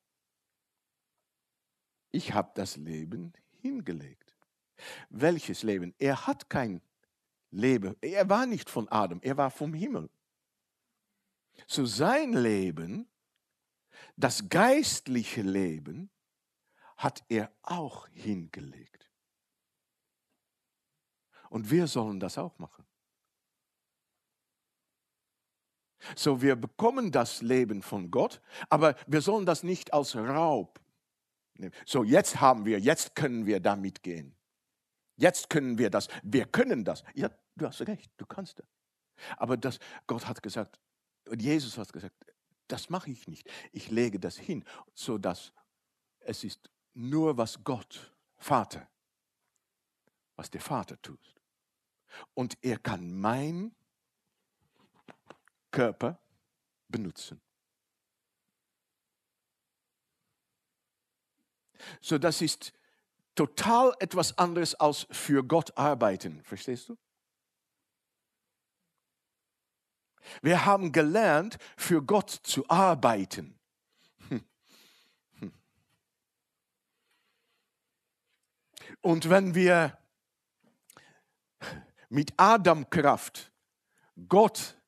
ich habe das Leben hingelegt. Welches Leben? Er hat kein Leben. Er war nicht von Adam, er war vom Himmel. So sein Leben, das geistliche Leben, hat er auch hingelegt. Und wir sollen das auch machen. So, wir bekommen das Leben von Gott, aber wir sollen das nicht als Raub nehmen. So, jetzt können wir damit gehen. Jetzt können wir das. Wir können das. Ja, du hast recht, du kannst das. Aber Gott hat gesagt, und Jesus hat gesagt, das mache ich nicht. Ich lege das hin, sodass es ist nur, was der Vater tut. Und er kann mein Körper benutzen. So, das ist total etwas anderes als für Gott arbeiten. Verstehst du? Wir haben gelernt, für Gott zu arbeiten. Und wenn wir mit Adam-Kraft Gott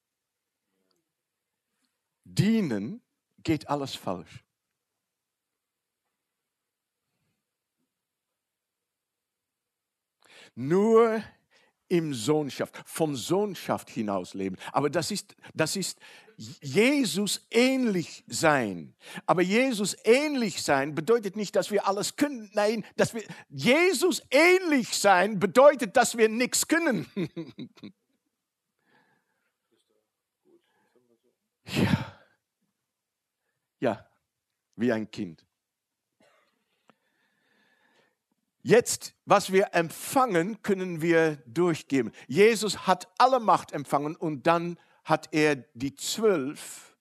dienen, geht alles falsch. Nur im Sohnschaft, von Sohnschaft hinaus leben. Aber das ist Jesus ähnlich sein. Aber Jesus ähnlich sein bedeutet nicht, dass wir alles können. Nein, Jesus ähnlich sein bedeutet, dass wir nichts können. Ja, wie ein Kind. Jetzt, was wir empfangen, können wir durchgeben. Jesus hat alle Macht empfangen und dann hat er die 12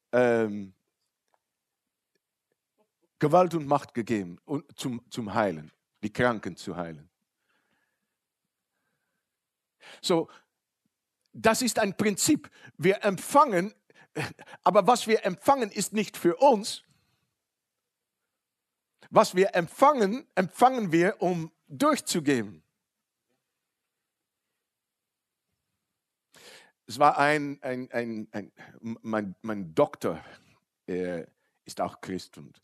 Gewalt und Macht gegeben zum Heilen, die Kranken zu heilen. So, das ist ein Prinzip. Wir empfangen, aber was wir empfangen, ist nicht für uns. Was wir empfangen, empfangen wir, um durchzugeben. Es war mein Doktor, er ist auch Christ und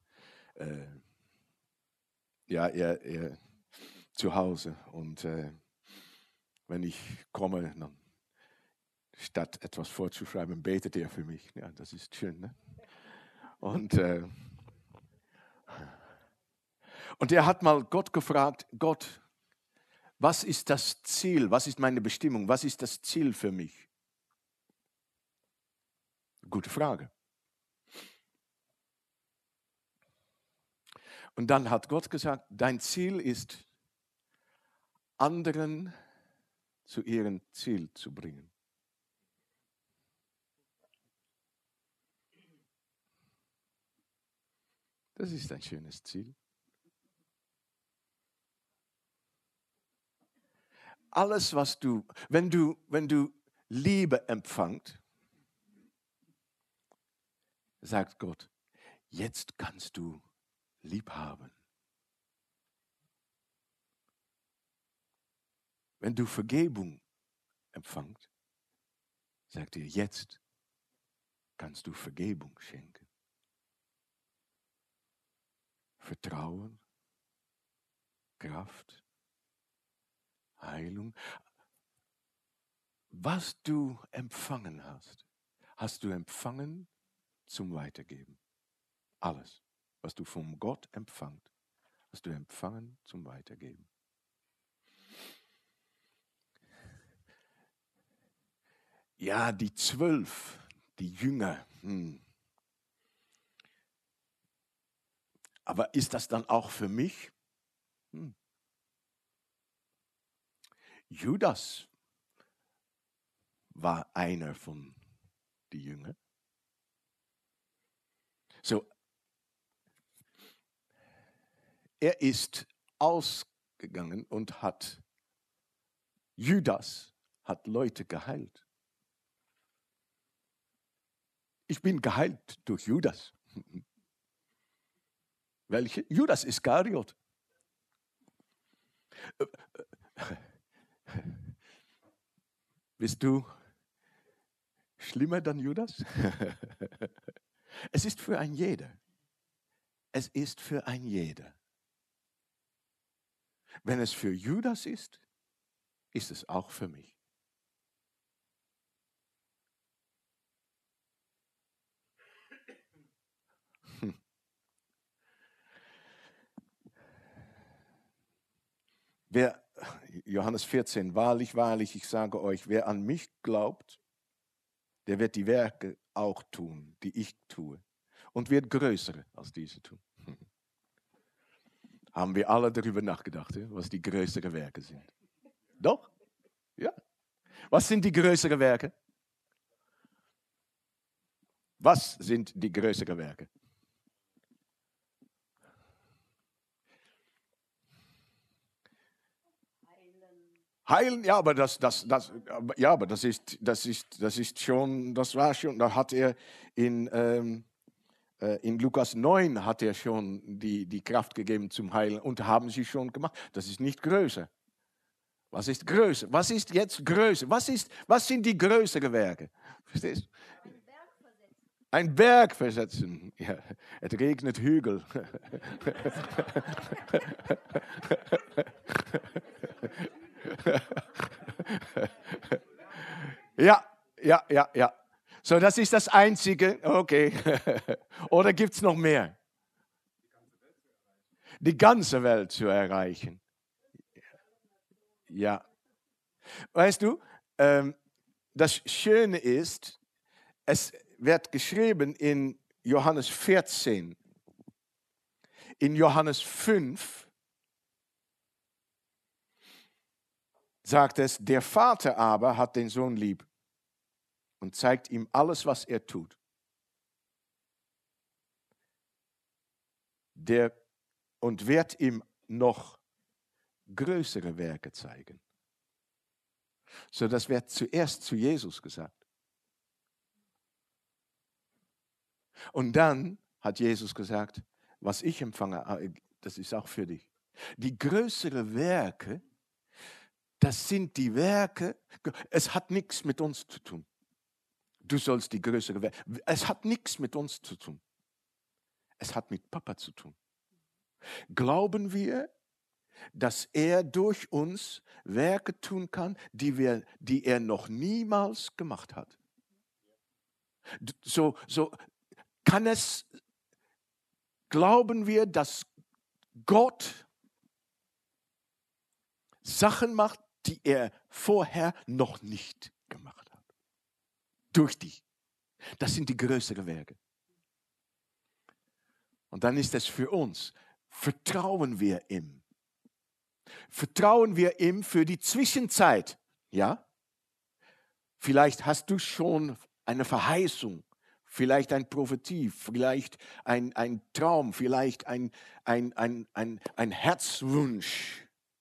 er zu Hause. Und wenn ich komme, dann statt etwas vorzuschreiben, betet er für mich. Ja, das ist schön, ne? Und er hat mal Gott gefragt, Gott, was ist das Ziel? Was ist meine Bestimmung? Was ist das Ziel für mich? Gute Frage. Und dann hat Gott gesagt, dein Ziel ist, anderen zu ihrem Ziel zu bringen. Das ist ein schönes Ziel. Alles, was wenn du Liebe empfangst, sagt Gott, jetzt kannst du lieb haben. Wenn du Vergebung empfangst, sagt er, jetzt kannst du Vergebung schenken. Vertrauen, Kraft, Heilung. Was du empfangen hast, hast du empfangen zum Weitergeben. Alles, was du von Gott empfangst, hast du empfangen zum Weitergeben. Ja, die 12, die Jünger. Aber ist das dann auch für mich? Judas war einer von den Jüngern. So, er ist ausgegangen und Judas hat Leute geheilt. Ich bin geheilt durch Judas. Welche? Judas Iskariot. Bist du schlimmer dann Judas? Es ist für ein jeder. Es ist für ein jeder. Wenn es für Judas ist, ist es auch für mich. Johannes 14, wahrlich, wahrlich, ich sage euch, wer an mich glaubt, der wird die Werke auch tun, die ich tue, und wird größere als diese tun. Haben wir alle darüber nachgedacht, was die größeren Werke sind? Doch? Ja. Was sind die größeren Werke? Was sind die größeren Werke? Heilen, ja, aber das ist schon, das war schon, da hat er in Lukas 9 hat er schon die Kraft gegeben zum Heilen und haben sie schon gemacht. Das ist nicht größer. Was ist größer? Was ist jetzt größer? Was sind die größeren Werke? Verstehst du? Ein Berg versetzen. Ja, es regnet Hügel. Ja. So, das ist das Einzige. Okay. Oder gibt es noch mehr? Die ganze Welt zu erreichen. Ja. Weißt du, das Schöne ist, es wird geschrieben in Johannes 14, in Johannes 5, sagt es, der Vater aber hat den Sohn lieb und zeigt ihm alles, was er tut. Und wird ihm noch größere Werke zeigen. So, das wird zuerst zu Jesus gesagt. Und dann hat Jesus gesagt, was ich empfange, das ist auch für dich. Die größeren Werke, das sind die Werke, es hat nichts mit uns zu tun. Du sollst die größere Werke, es hat nichts mit uns zu tun. Es hat mit Papa zu tun. Glauben wir, dass er durch uns Werke tun kann, die er noch niemals gemacht hat? So glauben wir, dass Gott Sachen macht, die er vorher noch nicht gemacht hat. Durch dich. Das sind die größeren Werke. Und dann ist es für uns, vertrauen wir ihm. Vertrauen wir ihm für die Zwischenzeit. Ja? Vielleicht hast du schon eine Verheißung, vielleicht eine Prophetie, vielleicht ein Traum, vielleicht ein Herzwunsch.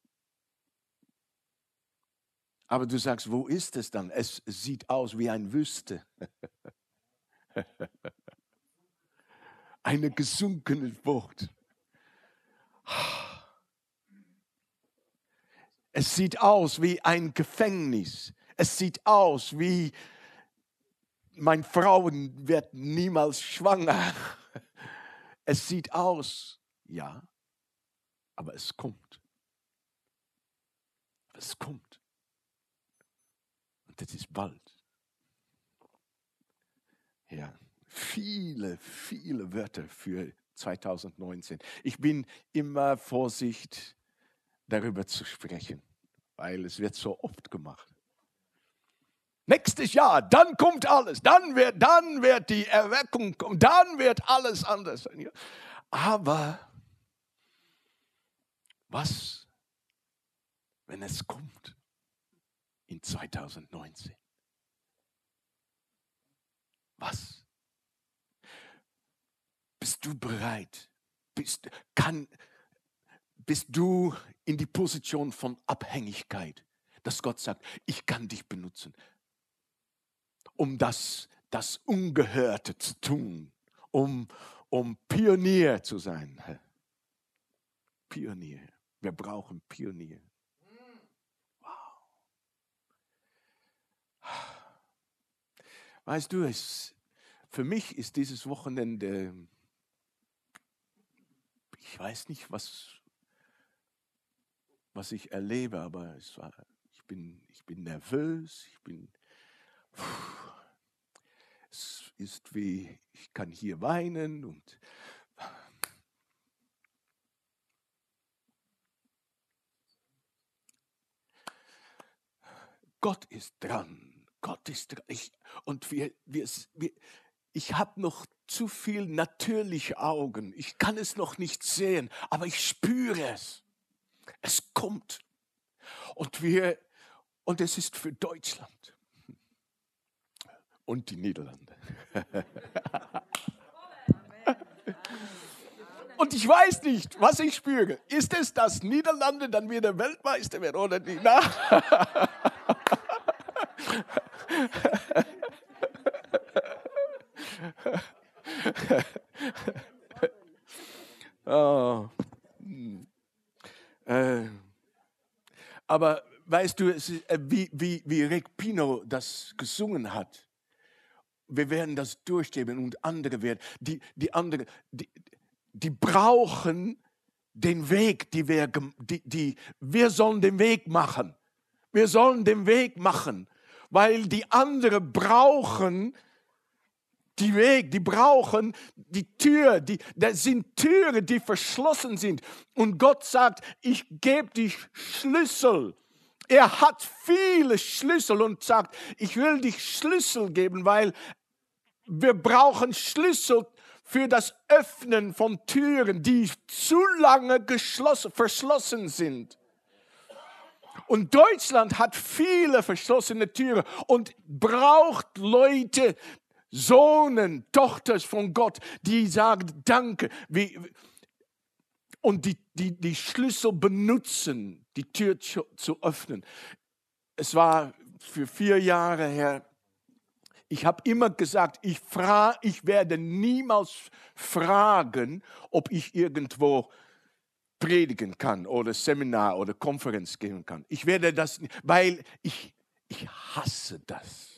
Aber du sagst, wo ist es dann? Es sieht aus wie eine Wüste. Eine gesunkene Bucht. Es sieht aus wie ein Gefängnis. Es sieht aus wie, meine Frau wird niemals schwanger. Es sieht aus, ja, aber es kommt. Es kommt. Und das ist bald. Ja, viele Wörter für 2019. Ich bin immer vorsichtig, darüber zu sprechen, weil es wird so oft gemacht. Nächstes Jahr, dann kommt alles, dann wird die Erweckung kommen, dann wird alles anders sein. Aber was, wenn es kommt in 2019? Was? Bist du bereit? Bist du in die Position von Abhängigkeit, dass Gott sagt, ich kann dich benutzen, um das Ungehörte zu tun, um Pionier zu sein. Pionier. Wir brauchen Pionier. Wow. Weißt du, für mich ist dieses Wochenende, ich weiß nicht, was ich erlebe, aber ich bin nervös, es ist wie, ich kann hier weinen und Gott ist dran. Gott ist dran. Ich habe noch zu viel natürliche Augen. Ich kann es noch nicht sehen, aber ich spüre es. Es kommt. Und es ist für Deutschland und die Niederlande. Und ich weiß nicht, was ich spüre. Ist es, dass Niederlande dann wieder Weltmeister wird oder nicht? Oh. Aber weißt du, wie Rick Pino das gesungen hat, wir werden das durchgeben und andere werden, die brauchen den Weg, wir sollen den Weg machen. Wir sollen den Weg machen, weil die anderen brauchen die Weg, die brauchen die Tür, das sind Türen, die verschlossen sind. Und Gott sagt, ich gebe dir Schlüssel. Er hat viele Schlüssel und sagt, ich will dich Schlüssel geben, weil wir brauchen Schlüssel für das Öffnen von Türen, die zu lange verschlossen sind. Und Deutschland hat viele verschlossene Türen und braucht Leute, Sohnen, Tochter von Gott, die sagen Danke und die Schlüssel benutzen, die Tür zu öffnen. Es war für 4 Jahre her. Ich habe immer gesagt, ich werde niemals fragen, ob ich irgendwo predigen kann oder Seminar oder Konferenz geben kann. Ich werde das nicht, weil ich hasse das.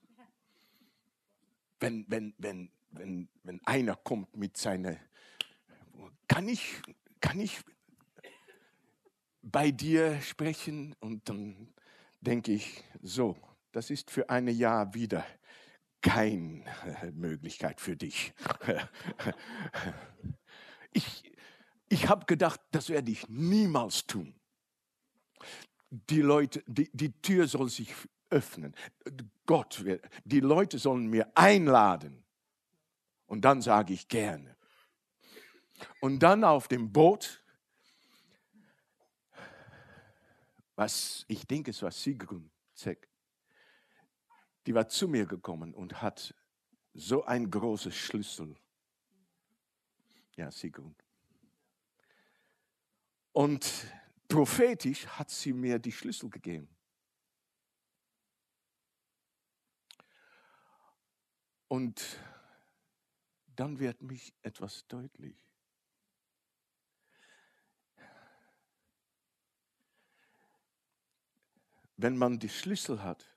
Wenn einer kommt mit seiner, kann ich bei dir sprechen? Und dann denke ich, so, das ist für ein Jahr wieder keine Möglichkeit für dich. Ich habe gedacht, das werde ich niemals tun. Die Leute, die Tür soll sich öffnen. Die Leute sollen mir einladen. Und dann sage ich gerne. Und dann auf dem Boot, ich denke, es war Sigrun Zeck, die war zu mir gekommen und hat so ein großes Schlüssel. Ja, Sigrun. Und prophetisch hat sie mir die Schlüssel gegeben. Und dann wird mich etwas deutlich. wenn man die Schlüssel hat,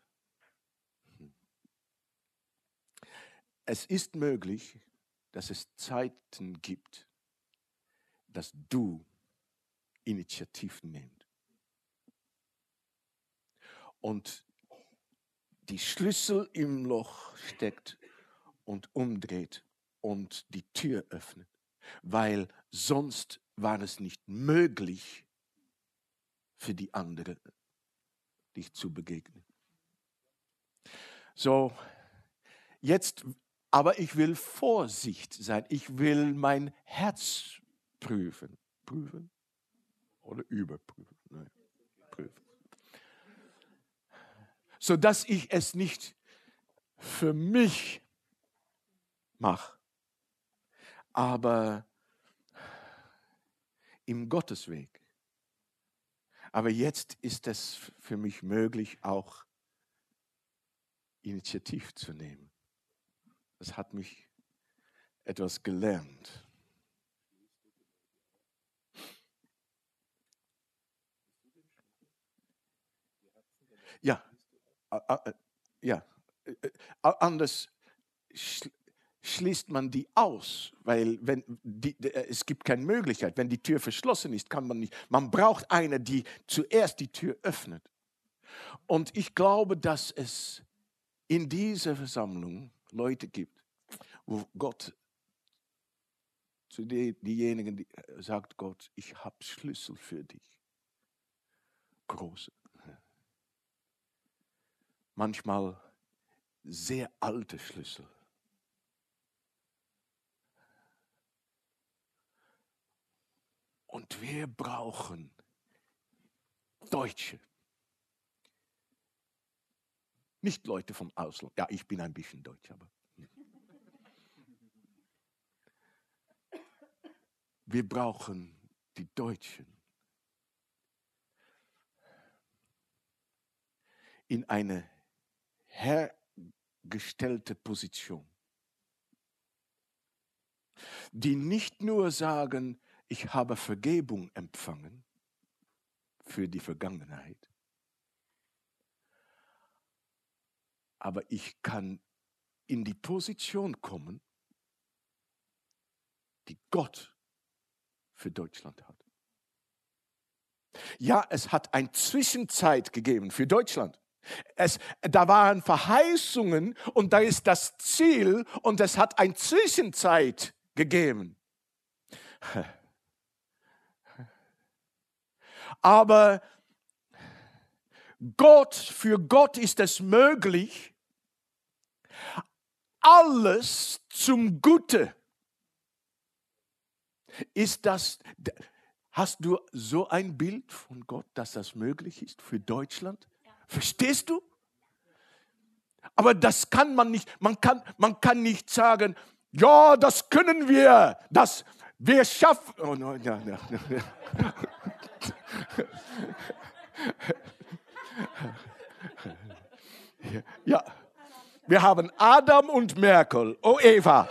es ist möglich, dass es Zeiten gibt, dass du Initiativ nimmst. Und die Schlüssel im Loch steckt und umdreht und die Tür öffnet. Weil sonst war es nicht möglich für die andere, dich zu begegnen. So, jetzt, aber ich will Vorsicht sein. Ich will mein Herz prüfen. Prüfen oder überprüfen? Nein, prüfen. Sodass ich es nicht für mich mache, aber im Gottesweg. Aber jetzt ist es für mich möglich, auch Initiativ zu nehmen. Das hat mich etwas gelernt. Ja, ja. Anders schließt man die aus, weil es gibt keine Möglichkeit. Wenn die Tür verschlossen ist, kann man nicht. Man braucht eine, die zuerst die Tür öffnet. Und ich glaube, dass es in dieser Versammlung Leute gibt, wo Gott zu diejenigen, die sagt Gott, ich habe Schlüssel für dich. Große. Manchmal sehr alte Schlüssel. Und wir brauchen Deutsche. Nicht Leute vom Ausland. Ja, ich bin ein bisschen Deutsch, aber. Wir brauchen die Deutschen in eine hergestellte Position, die nicht nur sagen, ich habe Vergebung empfangen für die Vergangenheit, aber ich kann in die Position kommen, die Gott für Deutschland hat. Ja, es hat eine Zwischenzeit gegeben für Deutschland. Da waren Verheißungen und da ist das Ziel und es hat eine Zwischenzeit gegeben. Aber für Gott ist es möglich, alles zum Gute. Hast du so ein Bild von Gott, dass das möglich ist für Deutschland? Ja. Verstehst du? Aber das kann man nicht. Man kann nicht sagen, ja, das können wir. Wir schaffen. Oh, no, ja. Ja. Wir haben Adam und Merkel. Oh, Eva.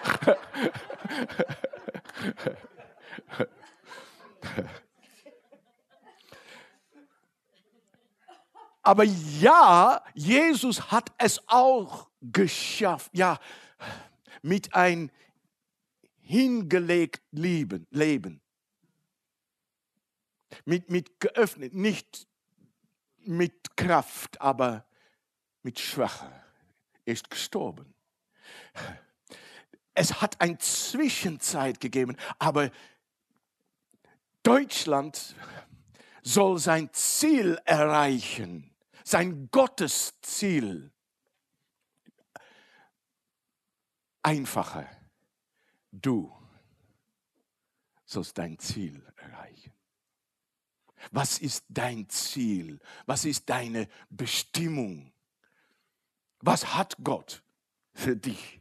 Aber ja, Jesus hat es auch geschafft. Ja, mit ein hingelegt Leben. Mit geöffnet, nicht mit Kraft, aber mit Schwache. Er ist gestorben. Es hat eine Zwischenzeit gegeben, aber Deutschland soll sein Ziel erreichen, sein Gottesziel. Einfacher. Du sollst dein Ziel erreichen. Was ist dein Ziel? Was ist deine Bestimmung? Was hat Gott für dich?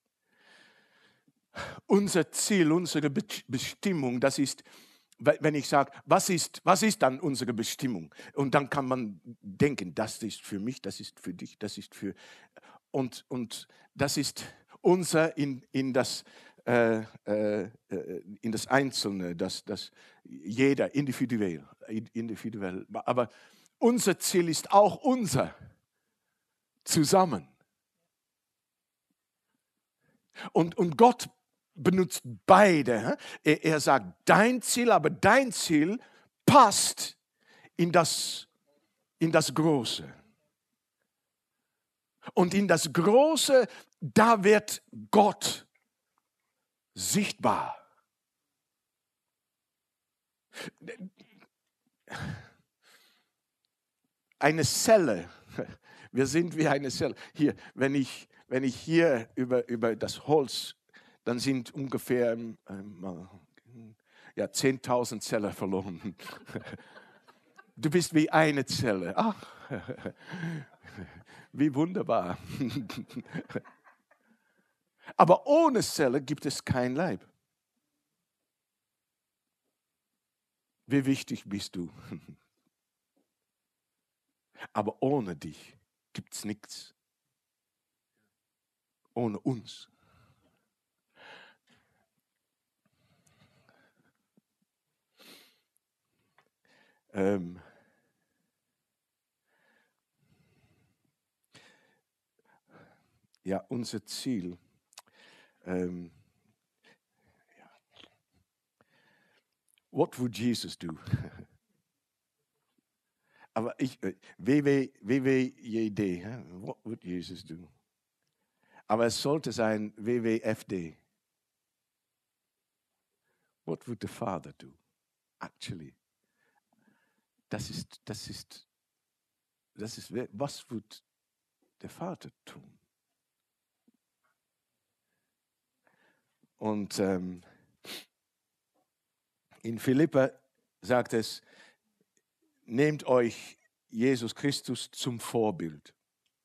Unser Ziel, unsere Bestimmung, das ist, wenn ich sage, was ist dann unsere Bestimmung? Und dann kann man denken, das ist für mich, das ist für dich, das ist für... Und das ist unser in das Einzelne, das jeder individuell. Aber unser Ziel ist auch unser zusammen. Und Gott benutzt beide. Er sagt dein Ziel, aber dein Ziel passt in das Große. Und in das Große, da wird Gott sichtbar. Eine Zelle. Wir sind wie eine Zelle. Hier, wenn ich hier über das Holz, dann sind ungefähr 10.000 Zellen verloren. Du bist wie eine Zelle. Ach, wie wunderbar. Aber ohne Zelle gibt es kein Leib. Wie wichtig bist du? Aber ohne dich gibt es nichts. Ohne uns. Ja, unser Ziel. What would Jesus do? Aber WWJD, what would Jesus do? Aber es sollte sein WWFD. What would the Father do? Actually. Das ist, was wird der Vater tun? Und in Philipper sagt es, nehmt euch Jesus Christus zum Vorbild.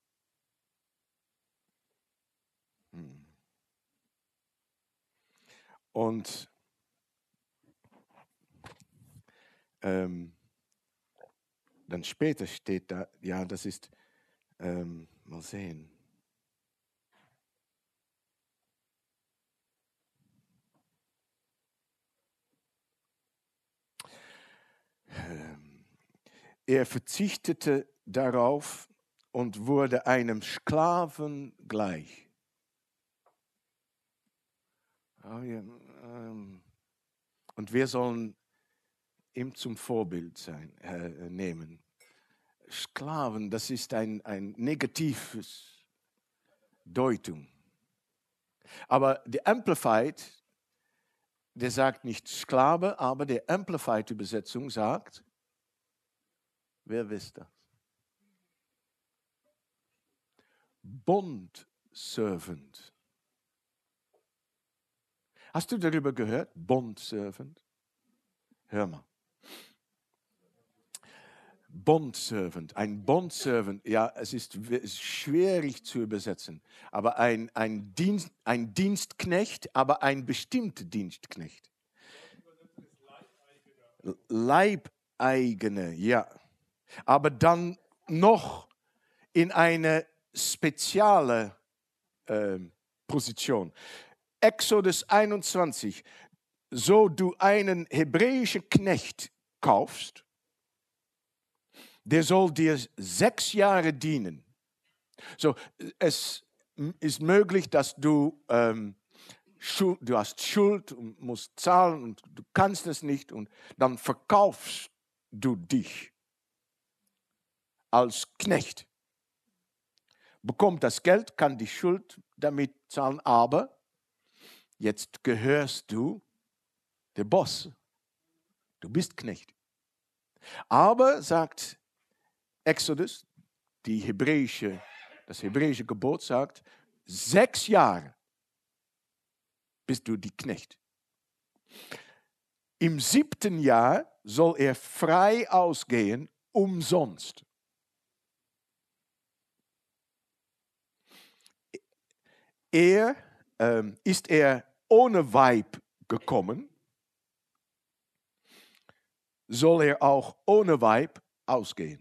Und dann später steht da, ja, das ist, mal sehen. Er verzichtete darauf und wurde einem Sklaven gleich. Und wir sollen ihm zum Vorbild nehmen. Sklaven, das ist ein negatives Deutung. Aber der Amplified, der sagt nicht Sklave, aber der Amplified-Übersetzung sagt, wer wisst das? Bondservant. Hast du darüber gehört? Bondservant? Hör mal. Bondservant, ein Bondservant, ja, es ist schwierig zu übersetzen, aber ein Dienstknecht, aber ein bestimmter Dienstknecht. Leibeigene, ja. Aber dann noch in eine spezielle Position. Exodus 21, so du einen hebräischen Knecht kaufst, der soll dir 6 Jahre dienen. So, es ist möglich, dass du hast Schuld und musst zahlen und du kannst es nicht und dann verkaufst du dich als Knecht. Bekommt das Geld, kann die Schuld damit zahlen, aber jetzt gehörst du der Boss. Du bist Knecht. Aber, sagt Exodus, das hebräische Gebot sagt, 6 Jahre bist du die Knecht. Im 7. Jahr soll er frei ausgehen, umsonst. Ist er ohne Weib gekommen, soll er auch ohne Weib ausgehen.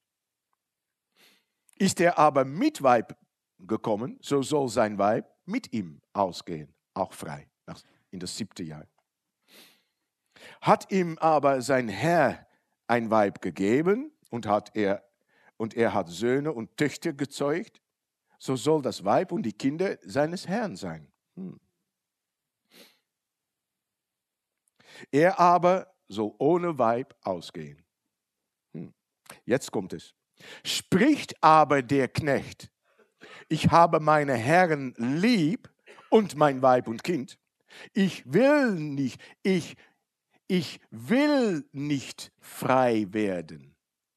Ist er aber mit Weib gekommen, so soll sein Weib mit ihm ausgehen, auch frei, in das 7. Jahr. Hat ihm aber sein Herr ein Weib gegeben, und er hat Söhne und Töchter gezeugt, so soll das Weib und die Kinder seines Herrn sein. Er aber soll ohne Weib ausgehen. Jetzt kommt es. Spricht aber der Knecht, ich habe meine Herren lieb und mein Weib und Kind. Ich will nicht frei werden.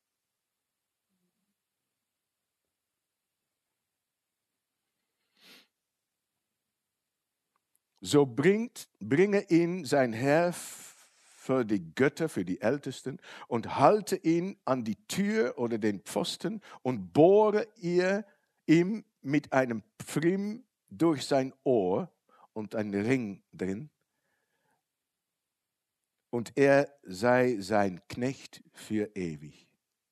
So bringe ihn sein Herr für die Götter, für die Ältesten und halte ihn an die Tür oder den Pfosten und bohre ihm mit einem Pfriem durch sein Ohr und ein Ring drin. Und er sei sein Knecht für ewig.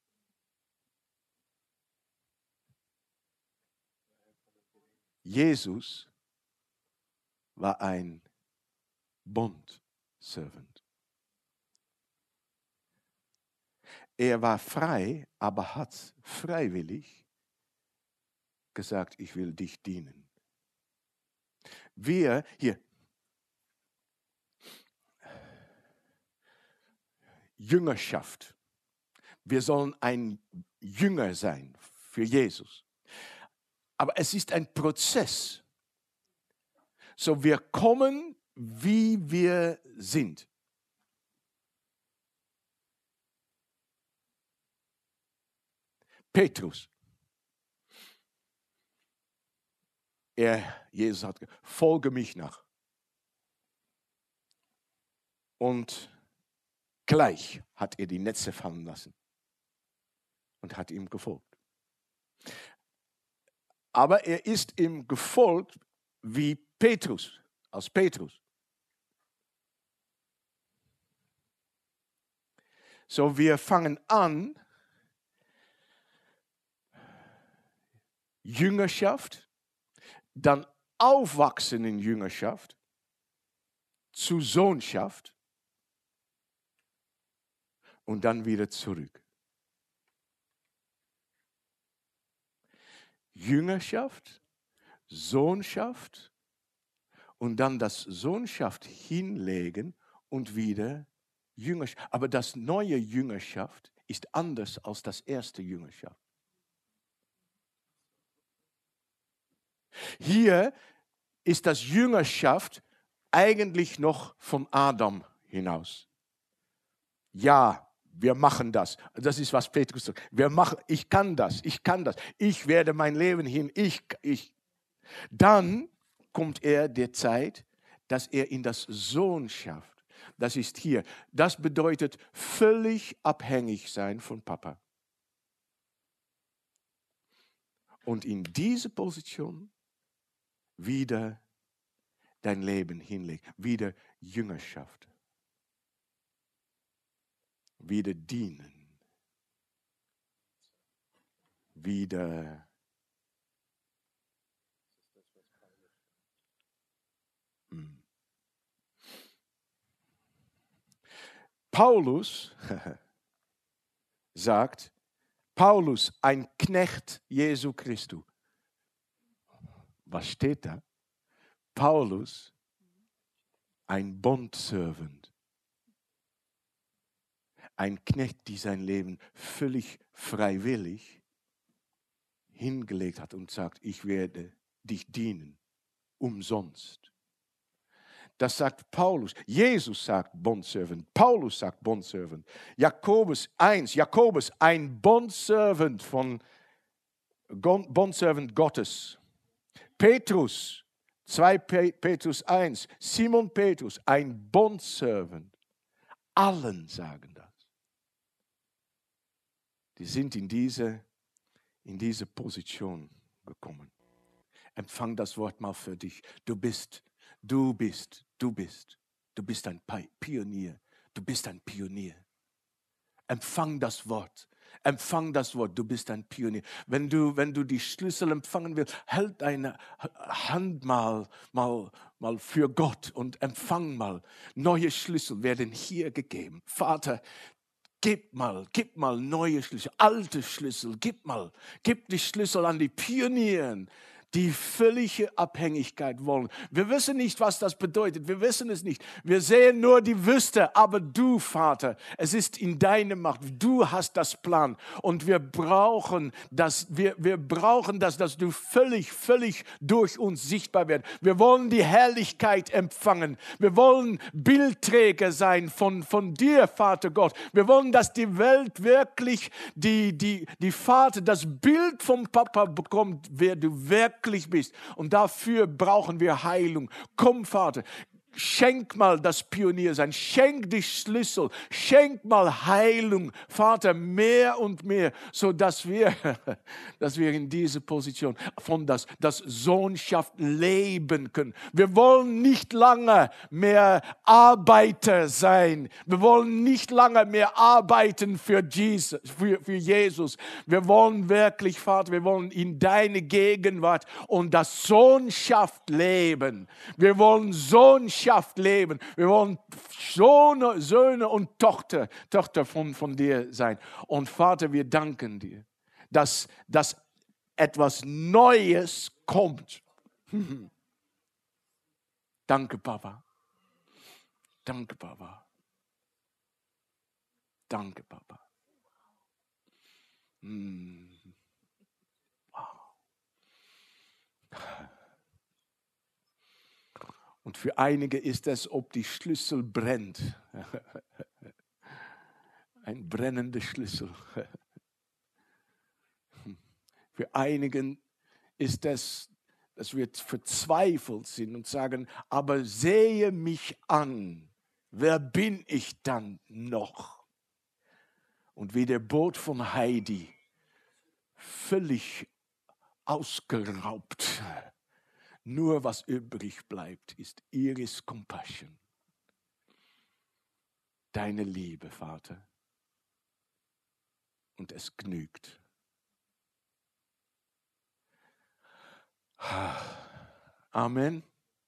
Jesus war ein Bondservant. Er war frei, aber hat freiwillig gesagt, ich will dich dienen. Wir hier, Jüngerschaft. Wir sollen ein Jünger sein für Jesus. Aber es ist ein Prozess. So, wir kommen, wie wir sind. Petrus. Jesus hat gesagt, folge mich nach. Und gleich hat er die Netze fallen lassen und hat ihm gefolgt. Aber er ist ihm gefolgt wie Petrus, als Petrus. So, wir fangen an, Jüngerschaft, dann aufwachsen in Jüngerschaft, zu Sohnschaft und dann wieder zurück. Jüngerschaft, Sohnschaft und dann das Sohnschaft hinlegen und wieder Jüngerschaft. Aber das neue Jüngerschaft ist anders als das erste Jüngerschaft. Hier ist das Jüngerschaft eigentlich noch von Adam hinaus. Ja, wir machen das. Das ist, was Petrus sagt. Ich kann das. Ich werde mein Leben hin. Dann kommt der Zeit, dass er in das Sohnschaft. Das ist hier. Das bedeutet völlig abhängig sein von Papa. Und in diese Position wieder dein Leben hinlegen. Wieder Jüngerschaft. Wieder dienen. Wieder Paulus sagt, Paulus, ein Knecht Jesu Christi. Was steht da? Paulus, ein Bondservant. Ein Knecht, der sein Leben völlig freiwillig hingelegt hat und sagt, ich werde dich dienen, umsonst. Das sagt Paulus. Jesus sagt Bondservant. Paulus sagt Bondservant. Jakobus, ein Bondservant Bondservant Gottes. Petrus, 2 Petrus 1. Simon Petrus, ein Bondservant. Allen sagen das. Die sind in diese Position gekommen. Empfang das Wort mal für dich. Du bist ein Pionier. Du bist ein Pionier. Empfang das Wort. Du bist ein Pionier. Wenn du die Schlüssel empfangen willst, halt deine Hand mal für Gott und empfang mal. Neue Schlüssel werden hier gegeben. Vater, Gib mal neue Schlüssel, alte Schlüssel, gib die Schlüssel an die Pionieren, die völlige Abhängigkeit wollen. Wir wissen nicht, was das bedeutet. Wir wissen es nicht. Wir sehen nur die Wüste. Aber du, Vater, es ist in deiner Macht. Du hast das Plan. Und wir brauchen das, dass du völlig durch uns sichtbar wirst. Wir wollen die Herrlichkeit empfangen. Wir wollen Bildträger sein von dir, Vater Gott. Wir wollen, dass die Welt wirklich die Vater, das Bild vom Papa bekommt, wer du wirklich bist. Und dafür brauchen wir Heilung. Komm, Vater, schenk mal das Pioniersein, schenk die Schlüssel, schenk mal Heilung, Vater, mehr und mehr, sodass wir in diese Position von das Sohnschaft leben können. Wir wollen nicht lange mehr Arbeiter sein. Wir wollen nicht lange mehr arbeiten für Jesus. Wir wollen wirklich, Vater, wir wollen in deine Gegenwart und das Sohnschaft leben. Wir wollen Sohnschaft leben. Wir wollen Söhne und Tochter von dir sein. Und Vater, wir danken dir, dass etwas Neues kommt. Danke, Papa. Danke, Papa. Danke, Papa. Und für einige ist es, ob die Schlüssel brennt. Ein brennender Schlüssel. Für einigen ist es, dass wir verzweifelt sind und sagen, aber sehe mich an, wer bin ich dann noch? Und wie der Boot von Heidi, völlig ausgeraubt. Nur was übrig bleibt, ist Iris Compassion. Deine Liebe, Vater. Und es genügt. Amen.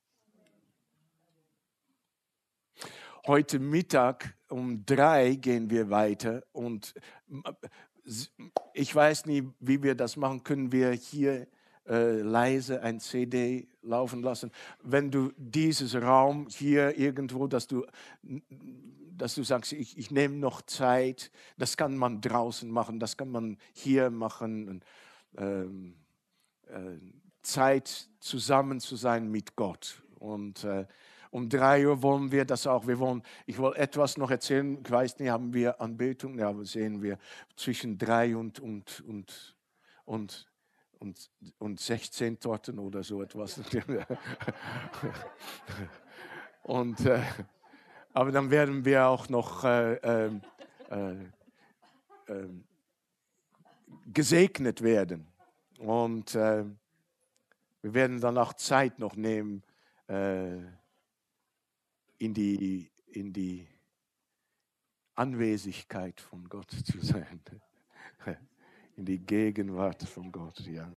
Heute Mittag um 3 gehen wir weiter und ich weiß nie, wie wir das machen. Können wir hier leise ein CD laufen lassen? Wenn du dieses Raum hier irgendwo, dass du sagst, ich nehme noch Zeit, das kann man draußen machen, das kann man hier machen. Zeit zusammen zu sein mit Gott. Und um 3 Uhr wollen wir das auch. Ich will etwas noch erzählen. Ich weiß nicht, haben wir Anbetung? Ja, sehen wir zwischen 3 und 16 Torten oder so etwas. Aber dann werden wir auch noch gesegnet werden. Und wir werden dann auch Zeit noch nehmen, in die Anwesenheit von Gott zu sein. In die Gegenwart von Gott, ja.